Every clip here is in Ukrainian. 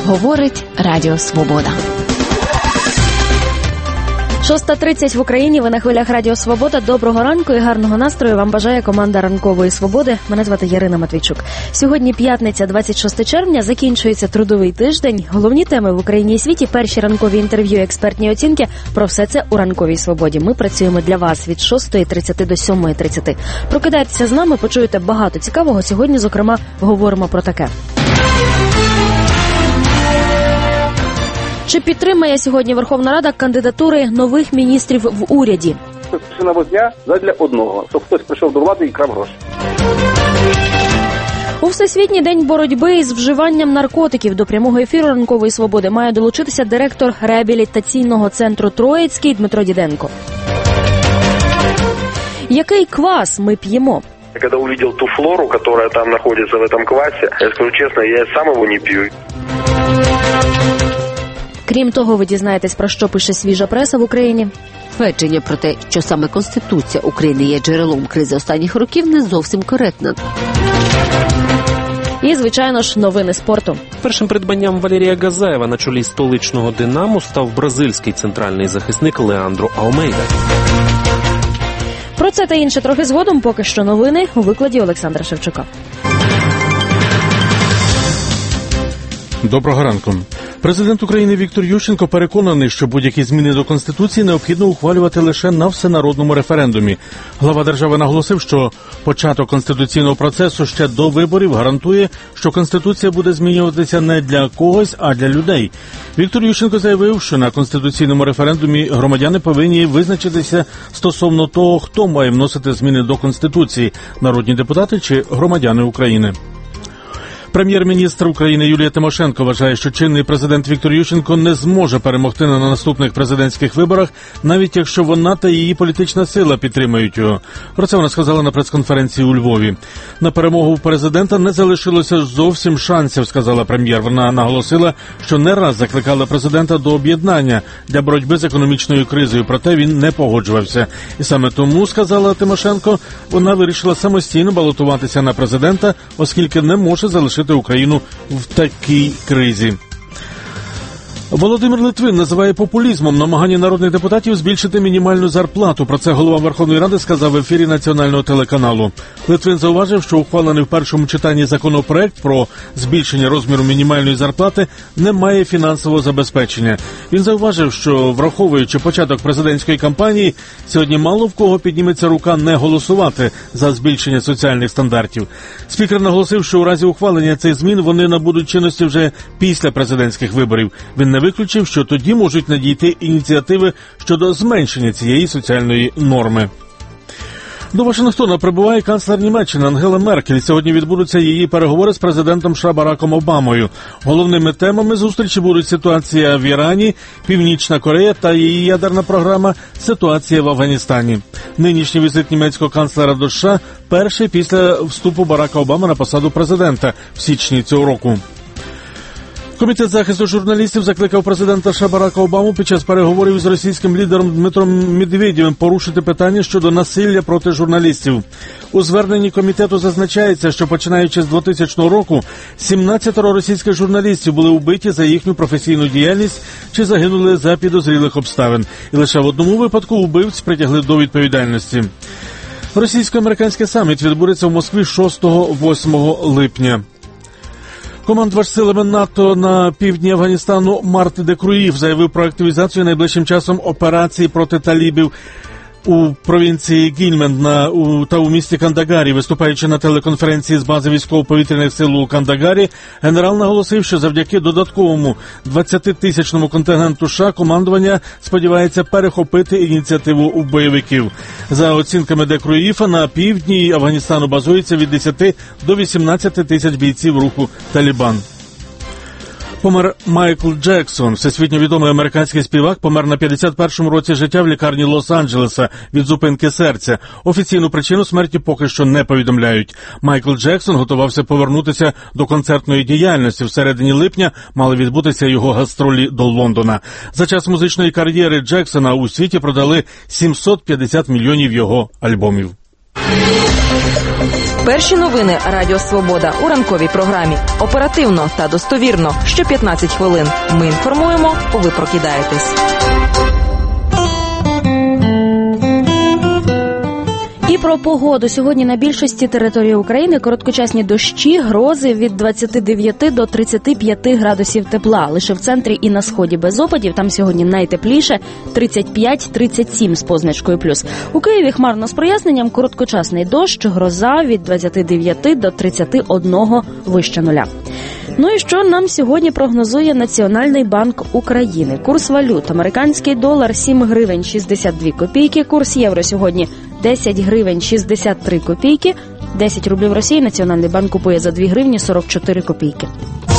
Говорить Радіо Свобода. 6:30 в Україні, ви на хвилях Радіо Свобода. Доброго ранку і гарного настрою вам бажає команда Ранкової Свободи. Мене звати Ярина Матвійчук. Сьогодні п'ятниця, 26 червня, закінчується трудовий тиждень. Головні теми в Україні і світі, перші ранкові інтерв'ю, експертні оцінки. Про все це у Ранковій Свободі. Ми працюємо для вас від 6:30 до 7:30. Прокидайтеся з нами, почуєте багато цікавого. Сьогодні, зокрема, говоримо про таке. Чи підтримає сьогодні Верховна Рада кандидатури нових міністрів в уряді? Це наводня задля одного, щоб хтось прийшов до влади і крав гроші. У Всесвітній день боротьби із вживанням наркотиків до прямого ефіру Ранкової Свободи має долучитися директор реабілітаційного центру «Троїцький» Дмитро Діденко. Який квас ми п'ємо? Когда увидел ту флору, которая там находится в этом квасе, я скажу честно, я сам его не пью. Крім того, ви дізнаєтесь, про що пише свіжа преса в Україні. Твердження про те, що саме Конституція України є джерелом кризи останніх років, не зовсім коректне. І, звичайно ж, новини спорту. Першим придбанням Валерія Газаєва на чолі столичного «Динамо» став бразильський центральний захисник Леандро Алмейда. Про це та інше трохи згодом, поки що новини у викладі Олександра Шевчука. Доброго ранку. Президент України Віктор Ющенко переконаний, що будь-які зміни до Конституції необхідно ухвалювати лише на всенародному референдумі. Глава держави наголосив, що початок конституційного процесу ще до виборів гарантує, що Конституція буде змінюватися не для когось, а для людей. Віктор Ющенко заявив, що на конституційному референдумі громадяни повинні визначитися стосовно того, хто має вносити зміни до Конституції – народні депутати чи громадяни України. Прем'єр-міністр України Юлія Тимошенко вважає, що чинний президент Віктор Ющенко не зможе перемогти на наступних президентських виборах, навіть якщо вона та її політична сила підтримують його. Про це вона сказала на прес-конференції у Львові. На перемогу президента не залишилося зовсім шансів, сказала прем'єр. Вона наголосила, що не раз закликала президента до об'єднання для боротьби з економічною кризою, проте він не погоджувався. І саме тому, сказала Тимошенко, вона вирішила самостійно балотуватися на президента, оскільки не може залишити Україну в такій кризі. Володимир Литвин називає популізмом намагання народних депутатів збільшити мінімальну зарплату. Про це голова Верховної Ради сказав в ефірі національного телеканалу. Литвин зауважив, що ухвалений в першому читанні законопроект про збільшення розміру мінімальної зарплати не має фінансового забезпечення. Він зауважив, що, враховуючи початок президентської кампанії, сьогодні мало в кого підніметься рука не голосувати за збільшення соціальних стандартів. Спікер наголосив, що у разі ухвалення цих змін вони набудуть чинності вже після президентських виборів. Він не виключив, що тоді можуть надійти ініціативи щодо зменшення цієї соціальної норми. До Вашингтона прибуває канцлер Німеччини Ангела Меркель. Сьогодні відбудуться її переговори з президентом США Бараком Обамою. Головними темами зустрічі будуть ситуація в Ірані, Північна Корея та її ядерна програма, ситуація в Афганістані. Нинішній візит німецького канцлера до США – перший після вступу Барака Обами на посаду президента в січні цього року. Комітет захисту журналістів закликав президента США Барака Обаму під час переговорів з російським лідером Дмитром Медведєвим порушити питання щодо насилля проти журналістів. У зверненні комітету зазначається, що починаючи з 2000 року 17 російських журналістів були вбиті за їхню професійну діяльність чи загинули за підозрілих обставин. І лише в одному випадку вбивць притягли до відповідальності. Російсько-американський саміт відбудеться в Москві 6-8 липня. Командувач силами НАТО на півдні Афганістану Март Декруїв заявив про активізацію найближчим часом операції проти талібів у провінції Гільманд та у місті Кандагарі. Виступаючи на телеконференції з бази військово-повітряних сил у Кандагарі, генерал наголосив, що завдяки додатковому 20-тисячному контингенту США командування сподівається перехопити ініціативу у бойовиків. За оцінками Декруїфа, на півдні Афганістану базується від 10 до 18 тисяч бійців руху «Талібан». Помер Майкл Джексон. Всесвітньо відомий американський співак помер на 51-му році життя в лікарні Лос-Анджелеса від зупинки серця. Офіційну причину смерті поки що не повідомляють. Майкл Джексон готувався повернутися до концертної діяльності. В середині липня мали відбутися його гастролі до Лондона. За час музичної кар'єри Джексона у світі продали 750 мільйонів його альбомів. Перші новини Радіо Свобода у ранковій програмі. Оперативно та достовірно. Що 15 хвилин. Ми інформуємо, ви прокидаєтесь. І про погоду. Сьогодні на більшості території України короткочасні дощі, грози від 29 до 35 градусів тепла. Лише в центрі і на сході без опадів. Там сьогодні найтепліше 35-37 з позначкою плюс. У Києві хмарно з проясненням, короткочасний дощ, гроза від 29 до 31 вище нуля. Ну і що нам сьогодні прогнозує Національний банк України? Курс валют. Американський долар 7 гривень 62 копійки. Курс євро сьогодні 10 гривень 63 копійки. 10 рублів Росії Національний банк купує за 2 гривні 44 копійки.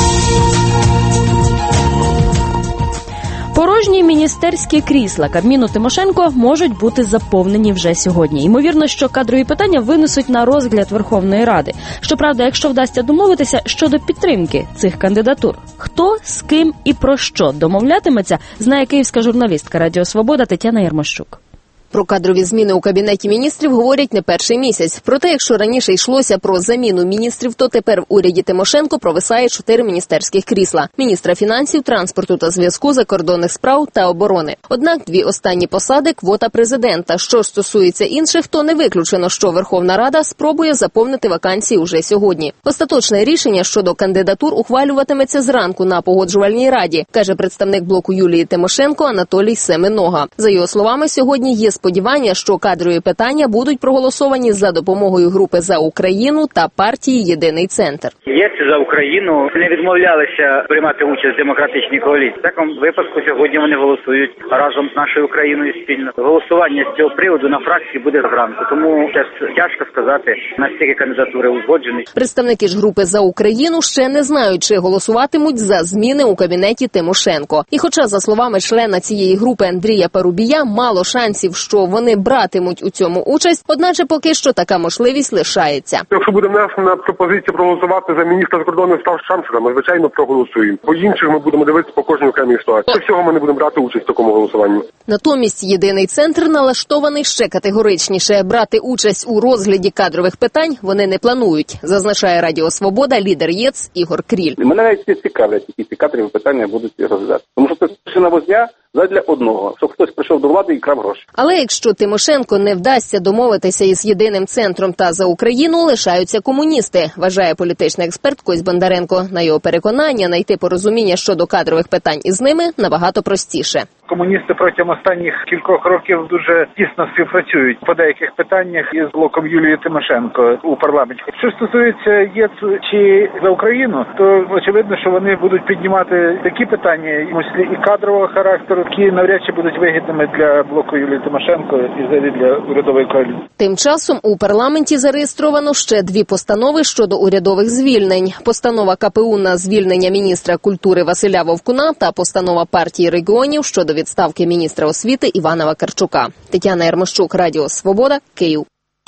Порожні міністерські крісла Кабміну Тимошенко можуть бути заповнені вже сьогодні. Ймовірно, що кадрові питання винесуть на розгляд Верховної Ради. Щоправда, якщо вдасться домовитися щодо підтримки цих кандидатур, хто, з ким і про що домовлятиметься, знає київська журналістка Радіо Свобода Тетяна Ярмощук. Про кадрові зміни у Кабінеті міністрів говорять не перший місяць. Проте, якщо раніше йшлося про заміну міністрів, то тепер в уряді Тимошенко провисає 4 міністерських крісла – міністра фінансів, транспорту та зв'язку, закордонних справ та оборони. Однак 2 останні посади – квота президента. Що ж стосується інших, то не виключено, що Верховна Рада спробує заповнити вакансії уже сьогодні. Остаточне рішення щодо кандидатур ухвалюватиметься зранку на Погоджувальній раді, каже представник блоку Юлії Тимошенко Анатолій Семенога. За його словами, сьогодні є сподівання, що кадрові питання будуть проголосовані за допомогою групи «За Україну» та партії «Єдиний центр». Єдці за Україну не відмовлялися приймати участь в демократичній коаліції. В такому випадку сьогодні вони голосують разом з нашою Україною спільно. Голосування з цього приводу на фракції буде зранку, тому тяжко сказати, наскільки кандидатури узгоджені. Представники ж групи «За Україну» ще не знають, чи голосуватимуть за зміни у кабінеті Тимошенко. І хоча, за словами члена цієї групи Андрія Парубія, мало шансів, що вони братимуть у цьому участь, одначе поки що така можливість лишається. Якщо буде внесена пропозиція проголосувати за міністра закордонних справ Шамшера, ми, звичайно, проголосуємо. По інших ми будемо дивитися по кожній окремій ситуації. Всього ми не будемо брати участь в такому голосуванні. Натомість Єдиний центр налаштований ще категоричніше. Брати участь у розгляді кадрових питань вони не планують, зазначає Радіо Свобода лідер ЄЦ Ігор Кріль. Мене навіть цікавлять, які ці кадрові питання будуть розглядати. Тому що це на возня задля одного, щоб хтось прийшов до влади і крав гроші. Але якщо Тимошенко не вдасться домовитися із Єдиним центром та «За Україну», лишаються комуністи, вважає політичний експерт Кось Бондаренко. На його переконання, знайти порозуміння щодо кадрових питань із ними набагато простіше. Комуністи протягом останніх кількох років дуже тісно співпрацюють по деяких питаннях із блоком Юлії Тимошенко у парламенті. Що стосується ЄЦ чи «За Україну», то очевидно, що вони будуть піднімати такі питання, і кадрового характеру, які навряд чи будуть вигідними для блоку Юлії Тимошенко і взагалі для урядової коаліції. Тим часом у парламенті зареєстровано ще 2 постанови щодо урядових звільнень. Постанова КПУ на звільнення міністра культури Василя Вовкуна та постанова партії регіонів щодо відставки міністра освіти Івана Вакарчука. Тетяна Ярмощук, Радіо Свобода, Київ.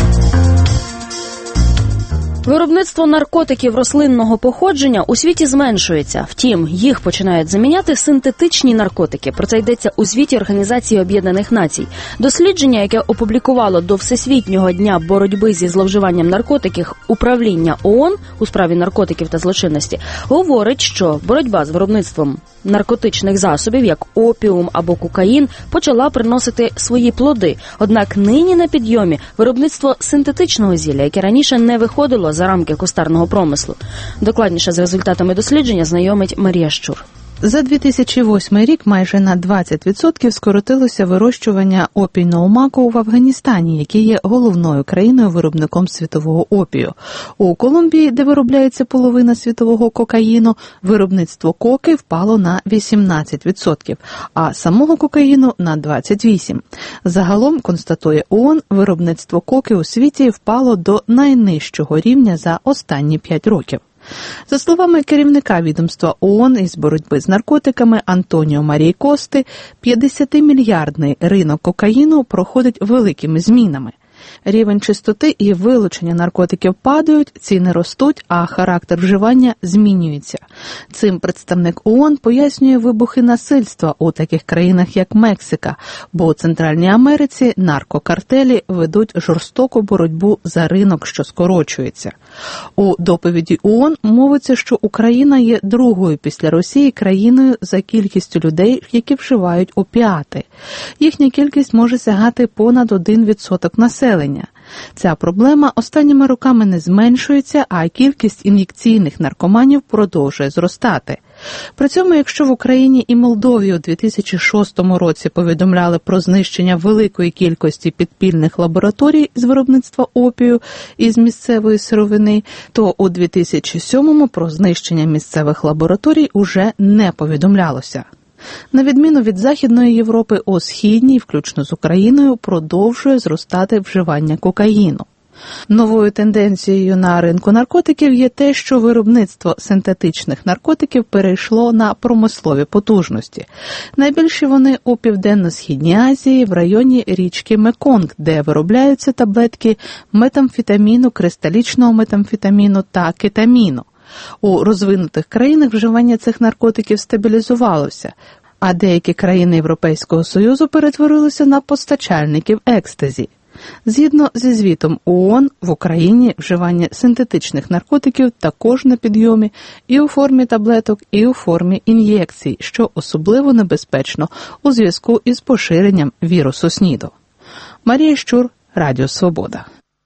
Виробництво наркотиків рослинного походження у світі зменшується. Втім, їх починають заміняти синтетичні наркотики. Про це йдеться у звіті Організації Об'єднаних Націй. Дослідження, яке опублікувало до Всесвітнього дня боротьби зі зловживанням наркотиків управління ООН у справі наркотиків та злочинності, говорить, що боротьба з виробництвом наркотичних засобів, як опіум або кокаїн, почала приносити свої плоди. Однак нині на підйомі виробництво синтетичного зілля, яке раніше не виходило за рамки кустарного промислу. Докладніше з результатами дослідження знайомить Марія Щур. За 2008 рік майже на 20% скоротилося вирощування опійного маку в Афганістані, який є головною країною-виробником світового опію. У Колумбії, де виробляється половина світового кокаїну, виробництво коки впало на 18%, а самого кокаїну – на 28%. Загалом, констатує ООН, виробництво коки у світі впало до найнижчого рівня за останні 5 років. За словами керівника відомства ООН із боротьби з наркотиками Антоніо Марії Кости, 50-мільярдний ринок кокаїну проходить великими змінами. Рівень чистоти і вилучення наркотиків падають, ціни ростуть, а характер вживання змінюється. Цим представник ООН пояснює вибухи насильства у таких країнах, як Мексика, бо у Центральній Америці наркокартелі ведуть жорстоку боротьбу за ринок, що скорочується. У доповіді ООН мовиться, що Україна є другою після Росії країною за кількістю людей, які вживають опіати. Їхня кількість може сягати понад 1% населення. Ця проблема останніми роками не зменшується, а кількість ін'єкційних наркоманів продовжує зростати. При цьому, якщо в Україні і Молдові у 2006 році повідомляли про знищення великої кількості підпільних лабораторій з виробництва опію із місцевої сировини, то у 2007 про знищення місцевих лабораторій уже не повідомлялося. На відміну від Західної Європи, у Східній, включно з Україною, продовжує зростати вживання кокаїну. Новою тенденцією на ринку наркотиків є те, що виробництво синтетичних наркотиків перейшло на промислові потужності. Найбільші вони у Південно-Східній Азії, в районі річки Меконг, де виробляються таблетки метамфетаміну, кристалічного метамфетаміну та кетаміну. У розвинутих країнах вживання цих наркотиків стабілізувалося, а деякі країни Європейського Союзу перетворилися на постачальників екстазі. Згідно зі звітом ООН, в Україні вживання синтетичних наркотиків також на підйомі і у формі таблеток, і у формі ін'єкцій, що особливо небезпечно у зв'язку із поширенням вірусу СНІДу. Марія Щур, Радіо Свобода.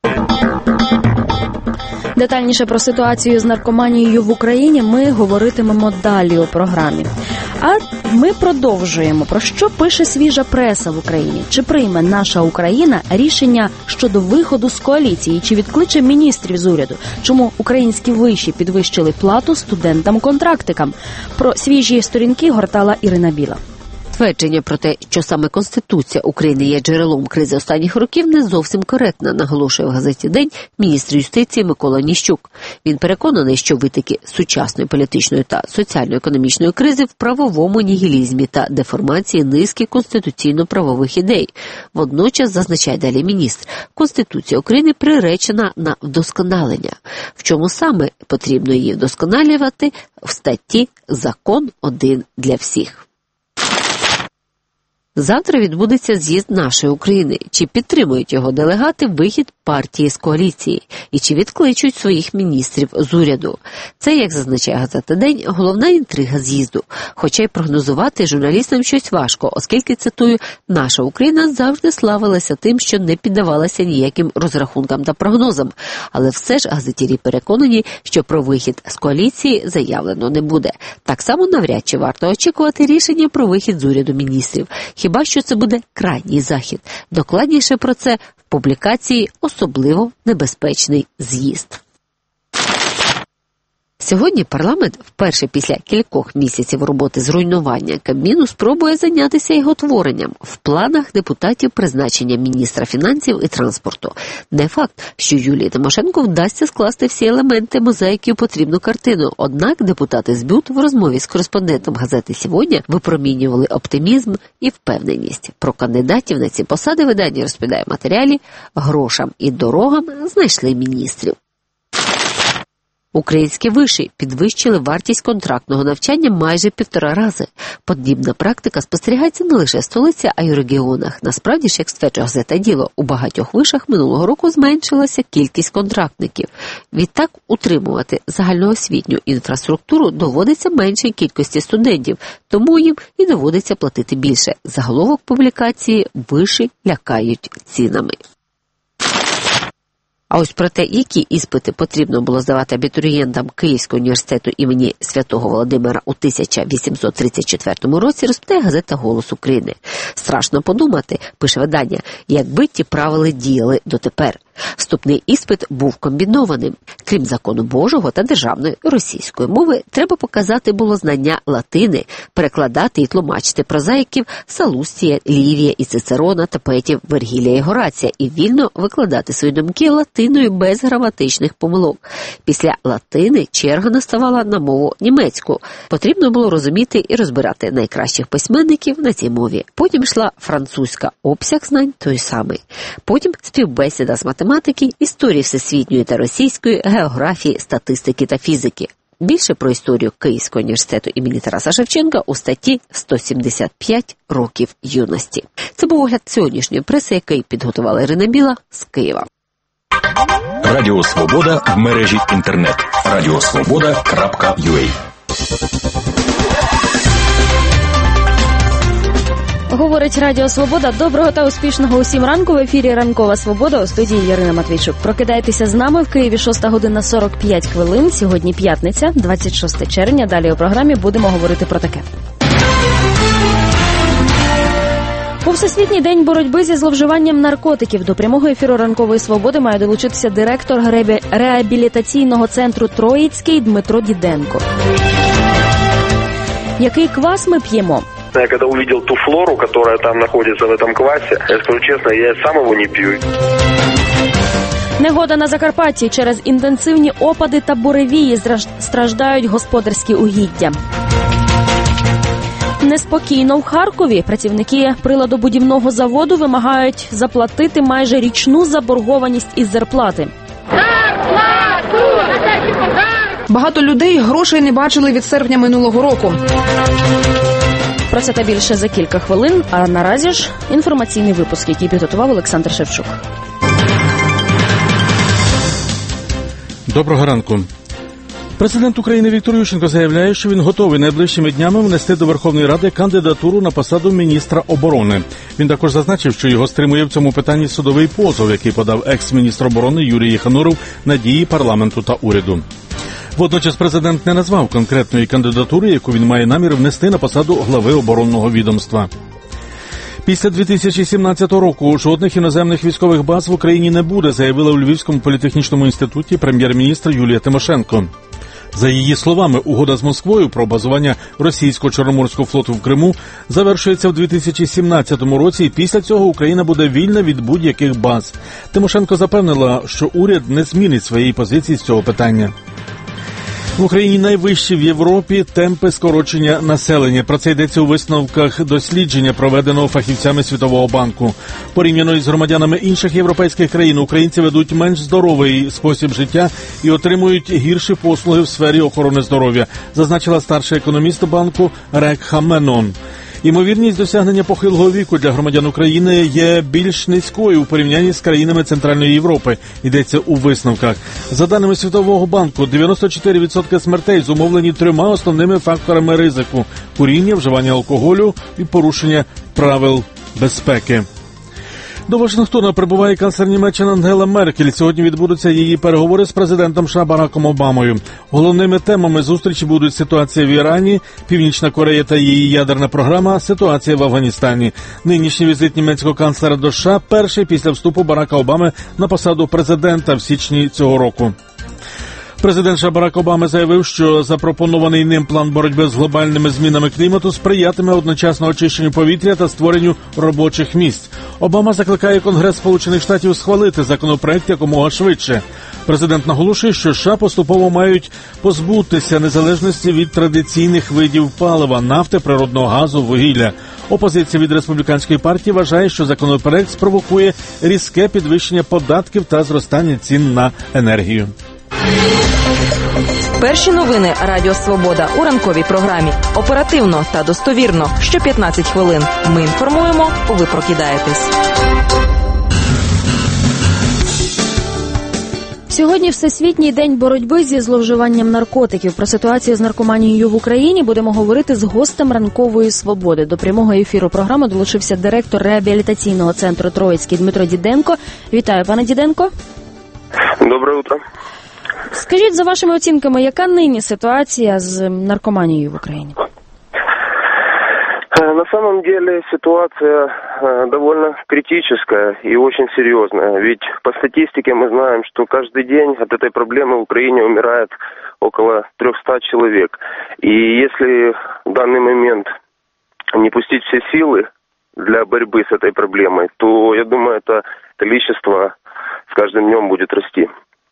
Детальніше про ситуацію з наркоманією в Україні ми говоритимемо далі у програмі. А ми продовжуємо. Про що пише свіжа преса в Україні? Чи прийме наша Україна рішення щодо виходу з коаліції? Чи відкличе міністрів з уряду? Чому українські виші підвищили плату студентам-контрактикам? Про свіжі сторінки гортала Ірина Біла. Твердження про те, що саме Конституція України є джерелом кризи останніх років, не зовсім коректно, наголошує в газеті «День» міністр юстиції Микола Ніщук. Він переконаний, що витоки сучасної політичної та соціально-економічної кризи в правовому нігілізмі та деформації низки конституційно-правових ідей. Водночас, зазначає далі міністр, Конституція України приречена на вдосконалення. В чому саме потрібно її вдосконалювати? В статті «Закон один для всіх». Завтра відбудеться з'їзд нашої України. Чи підтримують його делегати вихід партії з коаліції? І чи відкличуть своїх міністрів з уряду? Це, як зазначає газета «День», головна інтрига з'їзду. Хоча й прогнозувати журналістам щось важко, оскільки, цитую, «наша Україна завжди славилася тим, що не піддавалася ніяким розрахункам та прогнозам». Але все ж газетярі переконані, що про вихід з коаліції заявлено не буде. Так само навряд чи варто очікувати рішення про вихід з уряду міністрів. Хіба що це буде крайній захід. Докладніше про це в публікації «Особливо небезпечний з'їзд». Сьогодні парламент вперше після кількох місяців роботи з руйнування Кабміну спробує зайнятися його творенням. В планах депутатів призначення міністра фінансів і транспорту. Не факт, що Юлії Тимошенко вдасться скласти всі елементи мозаїки у потрібну картину. Однак депутати з БЮТ в розмові з кореспондентом газети «Сьогодні» випромінювали оптимізм і впевненість. Про кандидатів на ці посади видання розповідає в матеріалі «Грошам і дорогам знайшли міністрів». Українські виші підвищили вартість контрактного навчання майже 1,5 рази. Подібна практика спостерігається не лише в столиці, а й у регіонах. Насправді ж, як стверджує газета «Діло», у багатьох вишах минулого року зменшилася кількість контрактників. Відтак, утримувати загальноосвітню інфраструктуру доводиться меншій кількості студентів, тому їм і доводиться платити більше. Заголовок публікації «Виші лякають цінами». А ось про те, які іспити потрібно було здавати абітурієнтам Київського університету імені Святого Володимира у 1834 році, розповідає газета «Голос України». Страшно подумати, пише видання, якби ті правила діяли дотепер. Вступний іспит був комбінованим. Крім закону Божого та державної російської мови, треба показати було знання латини, перекладати і тлумачити прозаїків Салустія, Лівія і Цицерона та поетів Вергілія і Горація і вільно викладати свої думки латиною без граматичних помилок. Після латини черга наставала на мову німецьку. Потрібно було розуміти і розбирати найкращих письменників на цій мові. Потім йшла французька, обсяг знань той самий. Потім співбесіда з математики, історії всесвітньої та російської, географії, статистики та фізики. Більше про історію Київського університету імені Тараса Шевченка у статті «175 років юності». Це був огляд сьогоднішньої преси, який підготувала Ірина Біла з Києва. Радіо Свобода в мережі інтернет. radiosvoboda.ua. Говорить Радіо Свобода. Доброго та успішного усім ранку. В ефірі «Ранкова Свобода», у студії Ярина Матвійчук. Прокидайтеся з нами в Києві 6 година 45 хвилин. Сьогодні п'ятниця, 26 червня. Далі у програмі будемо говорити про таке. У Всесвітній день боротьби зі зловживанням наркотиків до прямого ефіру «Ранкової Свободи» має долучитися директор реабілітаційного центру «Троїцький» Дмитро Діденко. Який квас ми п'ємо? Я когда увидел ту флору, которая там находится в этом квасе, я скажу честно, я сам его не пью. Негода на Закарпатті. Через інтенсивні опади та буревії страждають господарські угіддя. Неспокійно в Харкові. Працівники приладобудівного заводу вимагають заплатити майже річну заборгованість із зарплати. Багато людей грошей не бачили від серпня минулого року. Про це та більше за кілька хвилин, а наразі ж інформаційний випуск, який підготував Олександр Шевчук. Доброго ранку. Президент України Віктор Ющенко заявляє, що він готовий найближчими днями внести до Верховної Ради кандидатуру на посаду міністра оборони. Він також зазначив, що його стримує в цьому питанні судовий позов, який подав екс-міністр оборони Юрій Єхануров на дії парламенту та уряду. Водночас президент не назвав конкретної кандидатури, яку він має намір внести на посаду глави оборонного відомства. Після 2017 року жодних іноземних військових баз в Україні не буде, заявила у Львівському політехнічному інституті прем'єр-міністр Юлія Тимошенко. За її словами, угода з Москвою про базування російського Чорноморського флоту в Криму завершується в 2017 році, і після цього Україна буде вільна від будь-яких баз. Тимошенко запевнила, що уряд не змінить своєї позиції з цього питання. В Україні найвищі в Європі темпи скорочення населення. Про це йдеться у висновках дослідження, проведеного фахівцями Світового банку. Порівняно із громадянами інших європейських країн, українці ведуть менш здоровий спосіб життя і отримують гірші послуги в сфері охорони здоров'я, зазначила старший економіст банку Рекха Менон. Ймовірність досягнення похилого віку для громадян України є більш низькою у порівнянні з країнами Центральної Європи, йдеться у висновках. За даними Світового банку, 94% смертей зумовлені 3 основними факторами ризику – куріння, вживання алкоголю і порушення правил безпеки. До Вашингтона прибуває канцлер Німеччини Ангела Меркель. Сьогодні відбудуться її переговори з президентом США Бараком Обамою. Головними темами зустрічі будуть ситуація в Ірані, Північна Корея та її ядерна програма, ситуація в Афганістані. Нинішній візит німецького канцлера до США – перший після вступу Барака Обами на посаду президента в січні цього року. Президент США Барак Обама заявив, що запропонований ним план боротьби з глобальними змінами клімату сприятиме одночасно очищенню повітря та створенню робочих місць. Обама закликає Конгрес Сполучених Штатів схвалити законопроект якомога швидше. Президент наголошує, що США поступово мають позбутися незалежності від традиційних видів палива – нафти, природного газу, вугілля. Опозиція від Республіканської партії вважає, що законопроект спровокує різке підвищення податків та зростання цін на енергію. Перші новини Радіо Свобода у ранковій програмі. Оперативно та достовірно. Що 15 хвилин. Ми інформуємо, ви прокидаєтесь. Сьогодні Всесвітній день боротьби зі зловживанням наркотиків. Про ситуацію з наркоманією в Україні будемо говорити з гостем «Ранкової Свободи». До прямого ефіру програми долучився директор реабілітаційного центру «Троїцький» Дмитро Діденко. Вітаю, пане Діденко. Доброе утро. Скажіть, за вашими оцінками, яка нині ситуація з наркоманією в Україні? На самом деле ситуация довольно критическая и очень серьезная. Ведь по статистике мы знаем, что каждый день от этой проблемы в Украине умирает около 300 человек. И если в данный момент не пустить все силы для борьбы с этой проблемой, то, я думаю, это количество с каждым днем будет расти.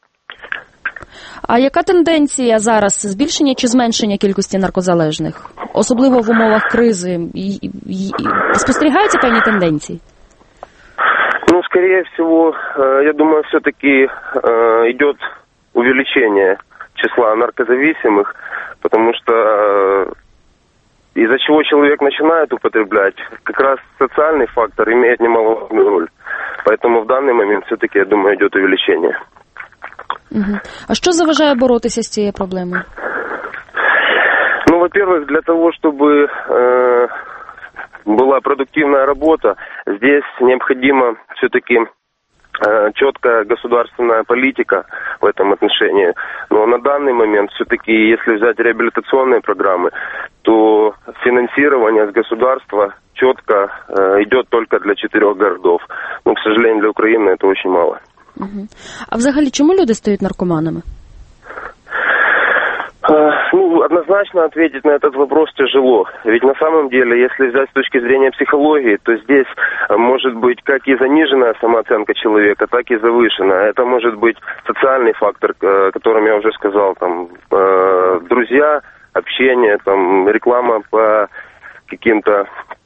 А яка тенденція зараз? Збільшення чи зменшення кількості наркозалежних? Особливо в умовах кризи. Спостерігаються певні тенденції? Ну, скорее всего, я думаю, все-таки идет увеличение числа наркозависимых, потому что из-за чего человек начинает употреблять, как раз социальный фактор имеет немаловажную роль. Поэтому в данный момент все-таки, я думаю, идет увеличение. Угу. А що заважає боротися з цією проблемою? Ну, во-первых, для того, чтобы была продуктивная работа, здесь необходима все-таки четкая государственная политика в этом отношении. Но на данный момент все-таки, если взять реабилитационные программы, то финансирование с государства четко идет только для 4 городов. Но, к сожалению, для Украины это очень мало. Угу. А взагалі, чому люди стають наркоманами? Ну, однозначно ответить на этот вопрос тяжело. Ведь на самом деле, если взять с точки зрения психологии, то здесь может быть как и заниженная самооценка человека, так и завышенная. Это может быть социальный фактор, о котором я уже сказал, там, друзья, общение, там, реклама по каким-то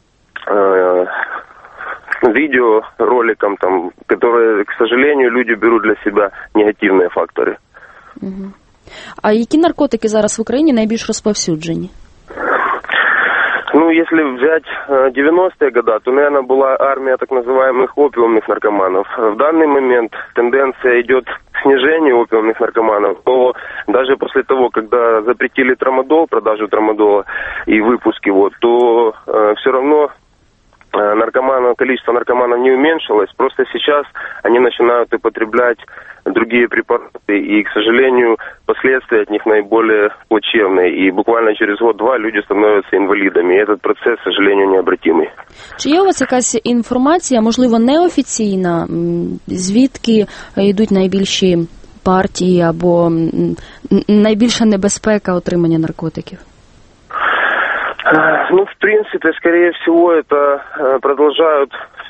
видеороликам, там, которые, к сожалению, люди берут для себя негативные факторы. Угу. А які наркотики зараз в Україні найбільш розповсюджені? Ну, если взять 90-е годы, то, наверное, была армия так называемых опиумных наркоманов. В данный момент тенденция идет к снижению опиумных наркоманов, но даже после того, когда запретили трамадол, продажу трамадола и выпуск его, то все равно количество наркоманов не уменьшилось, просто сейчас они начинают употреблять другие препараты, и, к сожалению, последствия от них наиболее плачевные, и буквально через год-два люди становятся инвалидами, и этот процесс, к сожалению, необратимый. Чи є у вас якась інформація, можливо, неофіційна, звідки йдуть найбільші партії або найбільша небезпека отримання наркотиків? Ну, в принципе, скорее всего, это продолжают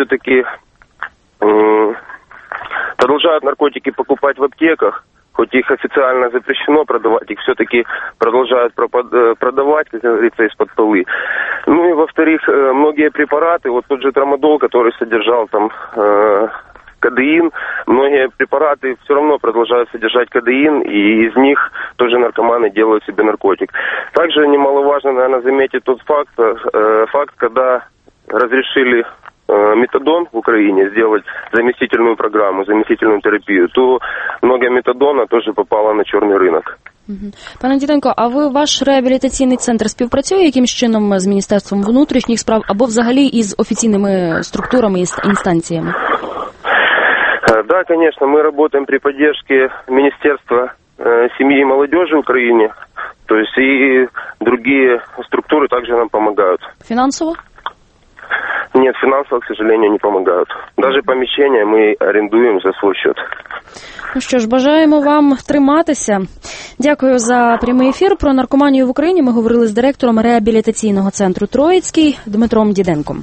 наркотики покупать в аптеках, хоть их официально запрещено продавать, их все-таки продолжают продавать, как говорится, из-под полы. Ну и, во-вторых, многие препараты, вот тот же трамадол, который содержал там кадеин, многие препараты все равно продолжают содержать кадеин, и из них тоже наркоманы делают себе наркотик. Также немаловажно, наверное, заметить тот факт, когда разрешили метадон в Украине сделать заместительную программу, заместительную терапию, то много метадона тоже попало на черный рынок. Пане Діденко, а ваш реабілітаційний центр співпрацює якимсь чином з Міністерством внутрішніх справ або взагалі із офіційними структурами і інстанціями? Да, конечно, мы работаем при поддержке Министерства семьи и молодежи в Украине, то есть и другие структуры также нам помогают. Финансово? Нет, финансово, к сожалению, не помогают. Даже помещения мы арендуем за свой счет. Ну що ж, бажаємо вам триматися. Дякую за прямий ефір. Про наркоманію в Україні ми говорили з директором реабілітаційного центру Троїцький Дмитром Діденком.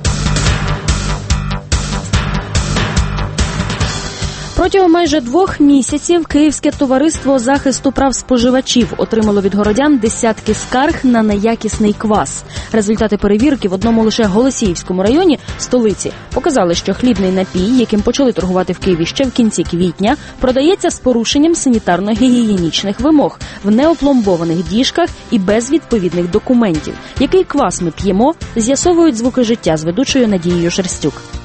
Протягом майже 2 місяців Київське товариство захисту прав споживачів отримало від городян десятки скарг на неякісний квас. Результати перевірки в одному лише Голосіївському районі столиці показали, що хлібний напій, яким почали торгувати в Києві ще в кінці квітня, продається з порушенням санітарно-гігієнічних вимог, в неопломбованих діжках і без відповідних документів. Який квас ми п'ємо, з'ясовують звуки життя з ведучою Надією Шерстюк.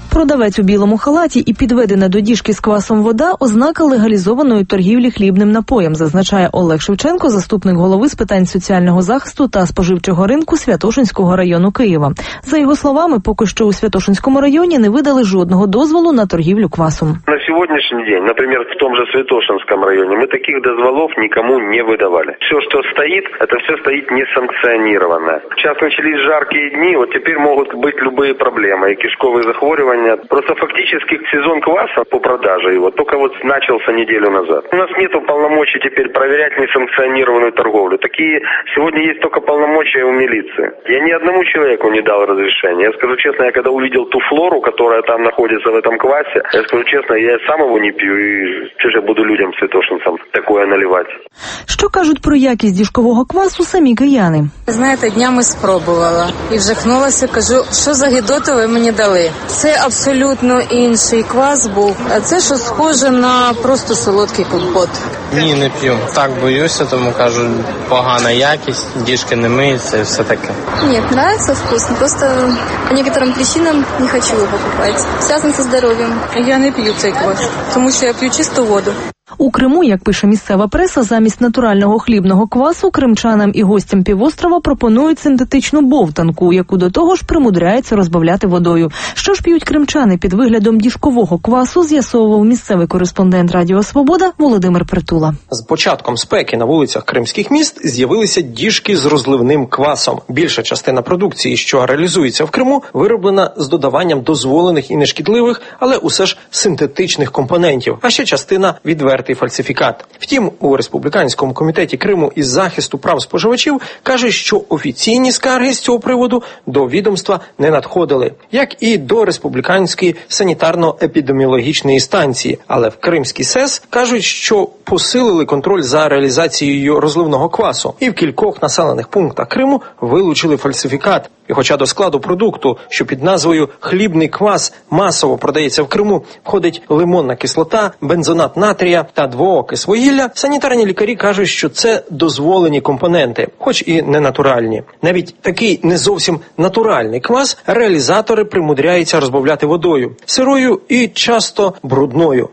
Продавець у білому халаті і підведена до діжки з квасом вода – ознака легалізованої торгівлі хлібним напоєм, зазначає Олег Шевченко, заступник голови з питань соціального захисту та споживчого ринку Святошинського району Києва. За його словами, поки що у Святошинському районі не видали жодного дозволу на торгівлю квасом. На сегодняшний день, например, в том же Святошинском районе, мы таких дозволов никому не выдавали. Все, что стоит, это все стоит несанкционированно. Сейчас начались жаркие дни, вот теперь могут быть любые проблемы и кишковые захворювания. Просто фактически сезон кваса по продаже его только вот начался неделю назад. У нас нет полномочий теперь проверять несанкционированную торговлю. Такие сегодня есть только полномочия у милиции. Я ни одному человеку не дал разрешения. Я скажу честно, я когда увидел ту флору, которая там находится в этом квасе, я скажу честно, я сам его не пью, и что же я буду людям, святошинцам, такое наливать. Що кажуть про якість діжкового квасу самі кияни? Знаєте, днями спробувала і вжахнулася, кажу, що за гидоту ви мені дали? Це абсолютно інший квас був, а це що схоже на просто солодкий компот. Ні, не п'ю. Так боюся, тому кажу, погана якість, діжки не миються і все таке. Нет, нравится вкусно, просто по некоторым причинам не хочу его покупать. Связано со здоровьем. Я не п'ю цей квас, тому що я п'ю чисту воду. У Криму, як пише місцева преса, замість натурального хлібного квасу кримчанам і гостям півострова пропонують синтетичну бовтанку, яку до того ж примудряється розбавляти водою. Що ж п'ють кримчани під виглядом діжкового квасу, з'ясовував місцевий кореспондент Радіо Свобода Володимир Притула. З початком спеки на вулицях кримських міст з'явилися діжки з розливним квасом. Більша частина продукції, що реалізується в Криму, вироблена з додаванням дозволених і нешкідливих, але усе ж синтетичних компонентів, а ще частина відвертий фальсифікат. Втім, у Республіканському комітеті Криму із захисту прав споживачів каже, що офіційні скарги з цього приводу до відомства не надходили, як і до Республіканської санітарно-епідеміологічної станції. Але в Кримській СЕС кажуть, що посилили контроль за реалізацією розливного квасу і в кількох населених пунктах Криму вилучили фальсифікат. І хоча до складу продукту, що під назвою «хлібний квас» масово продається в Криму, входить лимонна кислота, бензонат натрія та двоокис вугілля, санітарні лікарі кажуть, що це дозволені компоненти, хоч і не натуральні. Навіть такий не зовсім натуральний квас реалізатори примудряються розбавляти водою, сирою і часто брудною.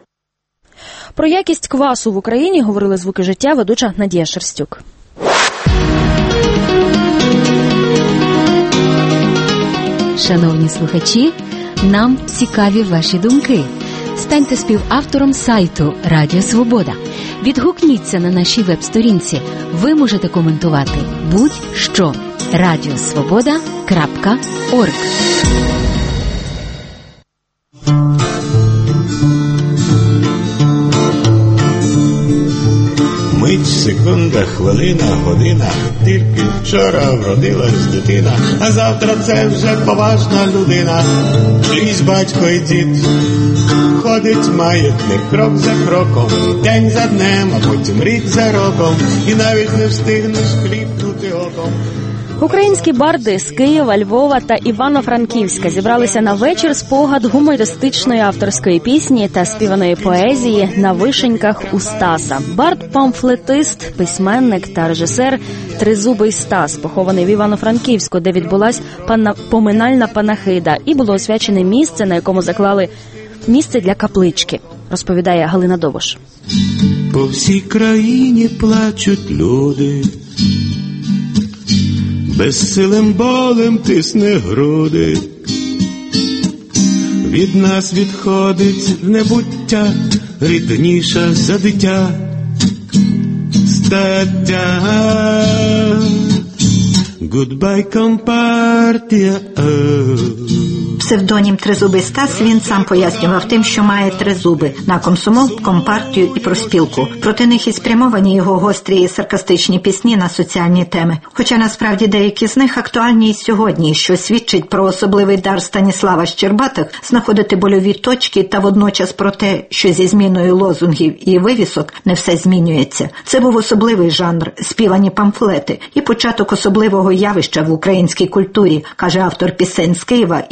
Про якість квасу в Україні говорили «Звуки життя» ведуча Надія Шерстюк. Шановні слухачі, нам цікаві ваші думки. Станьте співавтором сайту Радіо Свобода. Відгукніться на нашій веб-сторінці. Ви можете коментувати будь-що. radiosvoboda.org. Мить, секунда, хвилина, година, тільки вчора вродилась дитина, а завтра це вже поважна людина. Крізь батько й дід ходить маятник крок за кроком, день за днем, а потім рік за роком, і навіть не встигнеш кліпнути оком. Українські барди з Києва, Львова та Івано-Франківська зібралися на вечір спогад гумористичної авторської пісні та співаної поезії «На вишеньках у Стаса». Бард-памфлетист, письменник та режисер Тризубий Стас, похований в Івано-Франківську, де відбулась поминальна панахида, і було освячене місце, на якому заклали місце для каплички, розповідає Галина Довош. По всій країні плачуть люди, безсилим болем тисне груди. Від нас відходить в небуття, рідніша за дитя стаття. Goodbye, компартія. Псевдонім Тризубий Стас він сам пояснював тим, що має три зуби – на комсомол, компартію і профспілку. Проти них і спрямовані його гострі і саркастичні пісні на соціальні теми. Хоча насправді деякі з них актуальні і сьогодні, що свідчить про особливий дар Станіслава Щербатих знаходити больові точки та водночас про те, що зі зміною лозунгів і вивісок не все змінюється. Це був особливий жанр – співані памфлети і початок особливого явища в українській культурі, каже автор пісень з Києва Ігор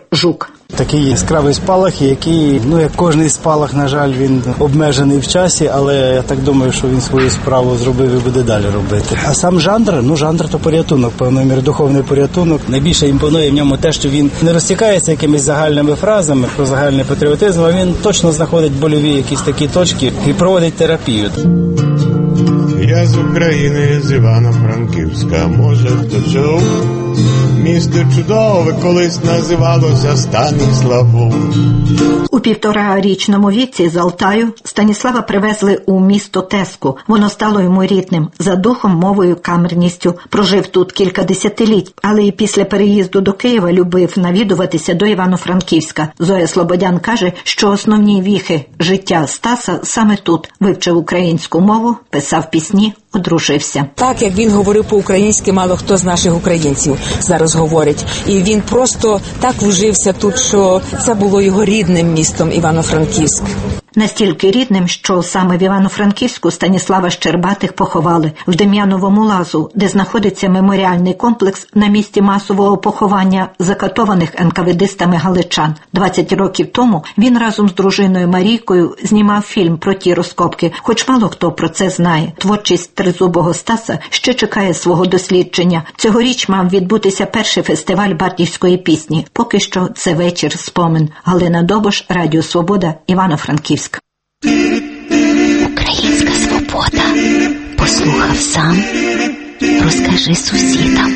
Жук. Такий яскравий спалах, який, як кожний спалах, на жаль, він обмежений в часі, але я так думаю, що він свою справу зробив і буде далі робити. А сам жанр то порятунок, певною мірою духовний порятунок. Найбільше імпонує в ньому те, що він не розтікається якимись загальними фразами про загальний патріотизм, а він точно знаходить больові якісь такі точки і проводить терапію. Я з України, з Івано-Франківська, може хто чув? Місто чудове колись називалося Станіславу. У 1,5-річному віці з Алтаю Станіслава привезли у місто Теску. Воно стало йому рідним, за духом, мовою, камерністю. Прожив тут кілька десятиліть, але і після переїзду до Києва любив навідуватися до Івано-Франківська. Зоя Слободян каже, що основні віхи життя Стаса саме тут. Вивчив українську мову, писав пісні, одружився. Так, як він говорив по-українськи, мало хто з наших українців зараз говорить. І він просто так вжився тут, що це було його рідним містом Івано-Франківськ. Настільки рідним, що саме в Івано-Франківську Станіслава Щербатих поховали в Дем'яновому лазу, де знаходиться меморіальний комплекс на місці масового поховання закатованих НКВДистами галичан. 20 років тому він разом з дружиною Марійкою знімав фільм про ті розкопки, хоч мало хто про це знає. Творчість тризубого Стаса ще чекає свого дослідження. Цьогоріч мав відбутися перший фестиваль бардівської пісні. Поки що це вечір спомин. Галина Добош, Радіо Свобода, Івано-Франківськ. Українська свобода. Послухав сам, розкажи сусідам.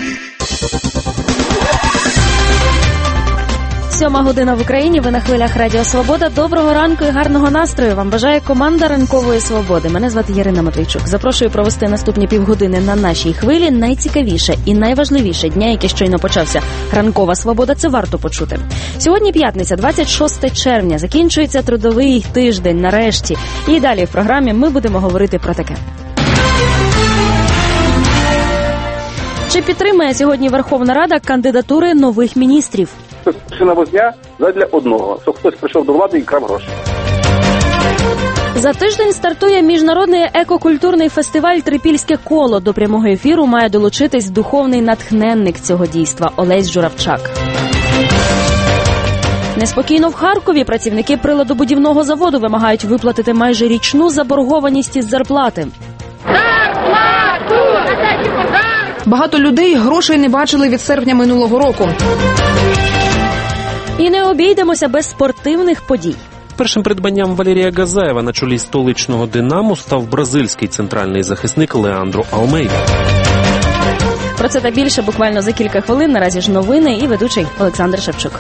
7 година в Україні, ви на хвилях Радіо Свобода. Доброго ранку і гарного настрою вам бажає команда Ранкової Свободи. Мене звати Ярина Матвійчук. Запрошую провести наступні півгодини на нашій хвилі. Найцікавіше і найважливіше дня, який щойно почався. Ранкова Свобода – це варто почути. Сьогодні п'ятниця, 26 червня. Закінчується трудовий тиждень нарешті. І далі в програмі ми будемо говорити про таке. Чи підтримає сьогодні Верховна Рада кандидатури нових міністрів? Це возня задля одного, що хтось прийшов до влади і крав гроші. За тиждень стартує міжнародний екокультурний фестиваль «Трипільське коло». До прямого ефіру має долучитись духовний натхненник цього дійства Олесь Журавчак. Неспокійно в Харкові працівники приладобудівного заводу вимагають виплатити майже річну заборгованість із зарплати. Багато людей грошей не бачили від серпня минулого року. І не обійдемося без спортивних подій. Першим придбанням Валерія Газаєва на чолі столичного «Динамо» став бразильський центральний захисник Леандро Алмейда. Про це та більше буквально за кілька хвилин. Наразі ж новини і ведучий Олександр Шевчук.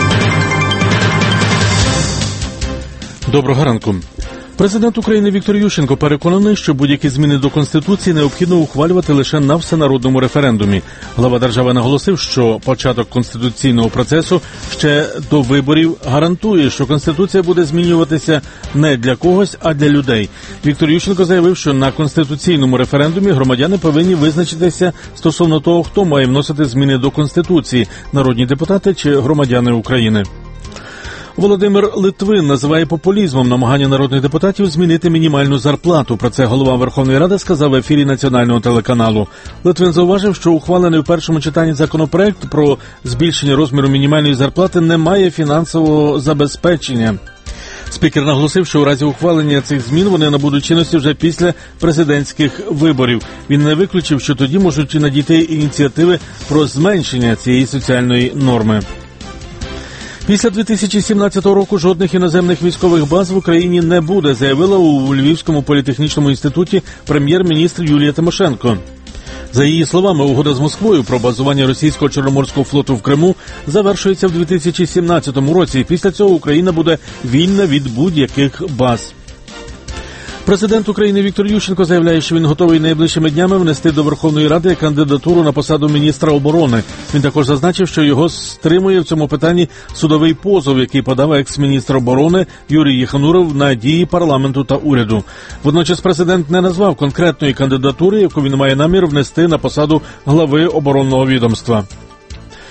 Доброго ранку. Президент України Віктор Ющенко переконаний, що будь-які зміни до Конституції необхідно ухвалювати лише на всенародному референдумі. Глава держави наголосив, що початок конституційного процесу ще до виборів гарантує, що Конституція буде змінюватися не для когось, а для людей. Віктор Ющенко заявив, що на конституційному референдумі громадяни повинні визначитися стосовно того, хто має вносити зміни до Конституції – народні депутати чи громадяни України. Володимир Литвин називає популізмом намагання народних депутатів змінити мінімальну зарплату. Про це голова Верховної Ради сказав в ефірі національного телеканалу. Литвин зауважив, що ухвалений в першому читанні законопроект про збільшення розміру мінімальної зарплати не має фінансового забезпечення. Спікер наголосив, що у разі ухвалення цих змін вони набудуть чинності вже після президентських виборів. Він не виключив, що тоді можуть надійти ініціативи про зменшення цієї соціальної норми. Після 2017 року жодних іноземних військових баз в Україні не буде, заявила у Львівському політехнічному інституті прем'єр-міністр Юлія Тимошенко. За її словами, угода з Москвою про базування російського Чорноморського флоту в Криму завершується в 2017 році, і після цього Україна буде вільна від будь-яких баз. Президент України Віктор Ющенко заявляє, що він готовий найближчими днями внести до Верховної Ради кандидатуру на посаду міністра оборони. Він також зазначив, що його стримує в цьому питанні судовий позов, який подав екс-міністр оборони Юрій Єхануров на дії парламенту та уряду. Водночас президент не назвав конкретної кандидатури, яку він має намір внести на посаду глави оборонного відомства.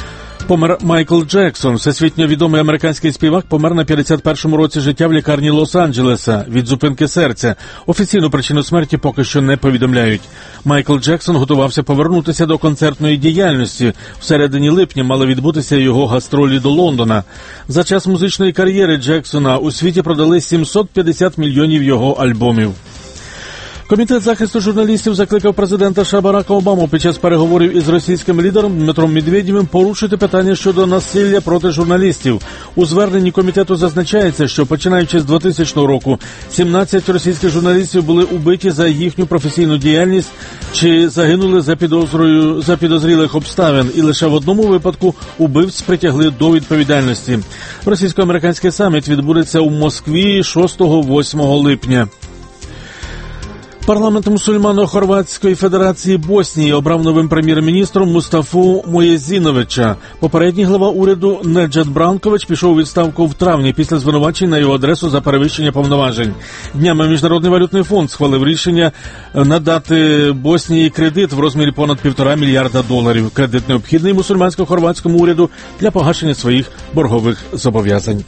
Помер Майкл Джексон. Всесвітньо відомий американський співак помер на 51-му році життя в лікарні Лос-Анджелеса від зупинки серця. Офіційну причину смерті поки що не повідомляють. Майкл Джексон готувався повернутися до концертної діяльності. В середині липня мали відбутися його гастролі до Лондона. За час музичної кар'єри Джексона у світі продали 750 мільйонів його альбомів. Комітет захисту журналістів закликав президента США Барака Обаму під час переговорів із російським лідером Дмитром Медведєвим порушити питання щодо насилля проти журналістів. У зверненні комітету зазначається, що починаючи з 2000 року 17 російських журналістів були убиті за їхню професійну діяльність чи загинули за підозрілих обставин, і лише в одному випадку убивць притягли до відповідальності. Російсько-американський саміт відбудеться у Москві 6-8 липня. Парламент мусульмано-хорватської федерації Боснії обрав новим прем'єр-міністром Мустафу Моєзіновича. Попередній глава уряду Неджат Бранкович пішов у відставку в травні після звинувачень на його адресу за перевищення повноважень. Днями Міжнародний валютний фонд схвалив рішення надати Боснії кредит в розмірі понад $1,5 мільярда. Кредит необхідний мусульмансько-хорватському уряду для погашення своїх боргових зобов'язань.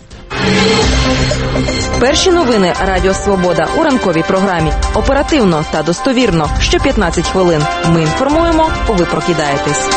Перші новини Радіо Свобода у ранковій програмі. Оперативно та достовірно. Що 15 хвилин. Ми інформуємо, ви прокидаєтесь.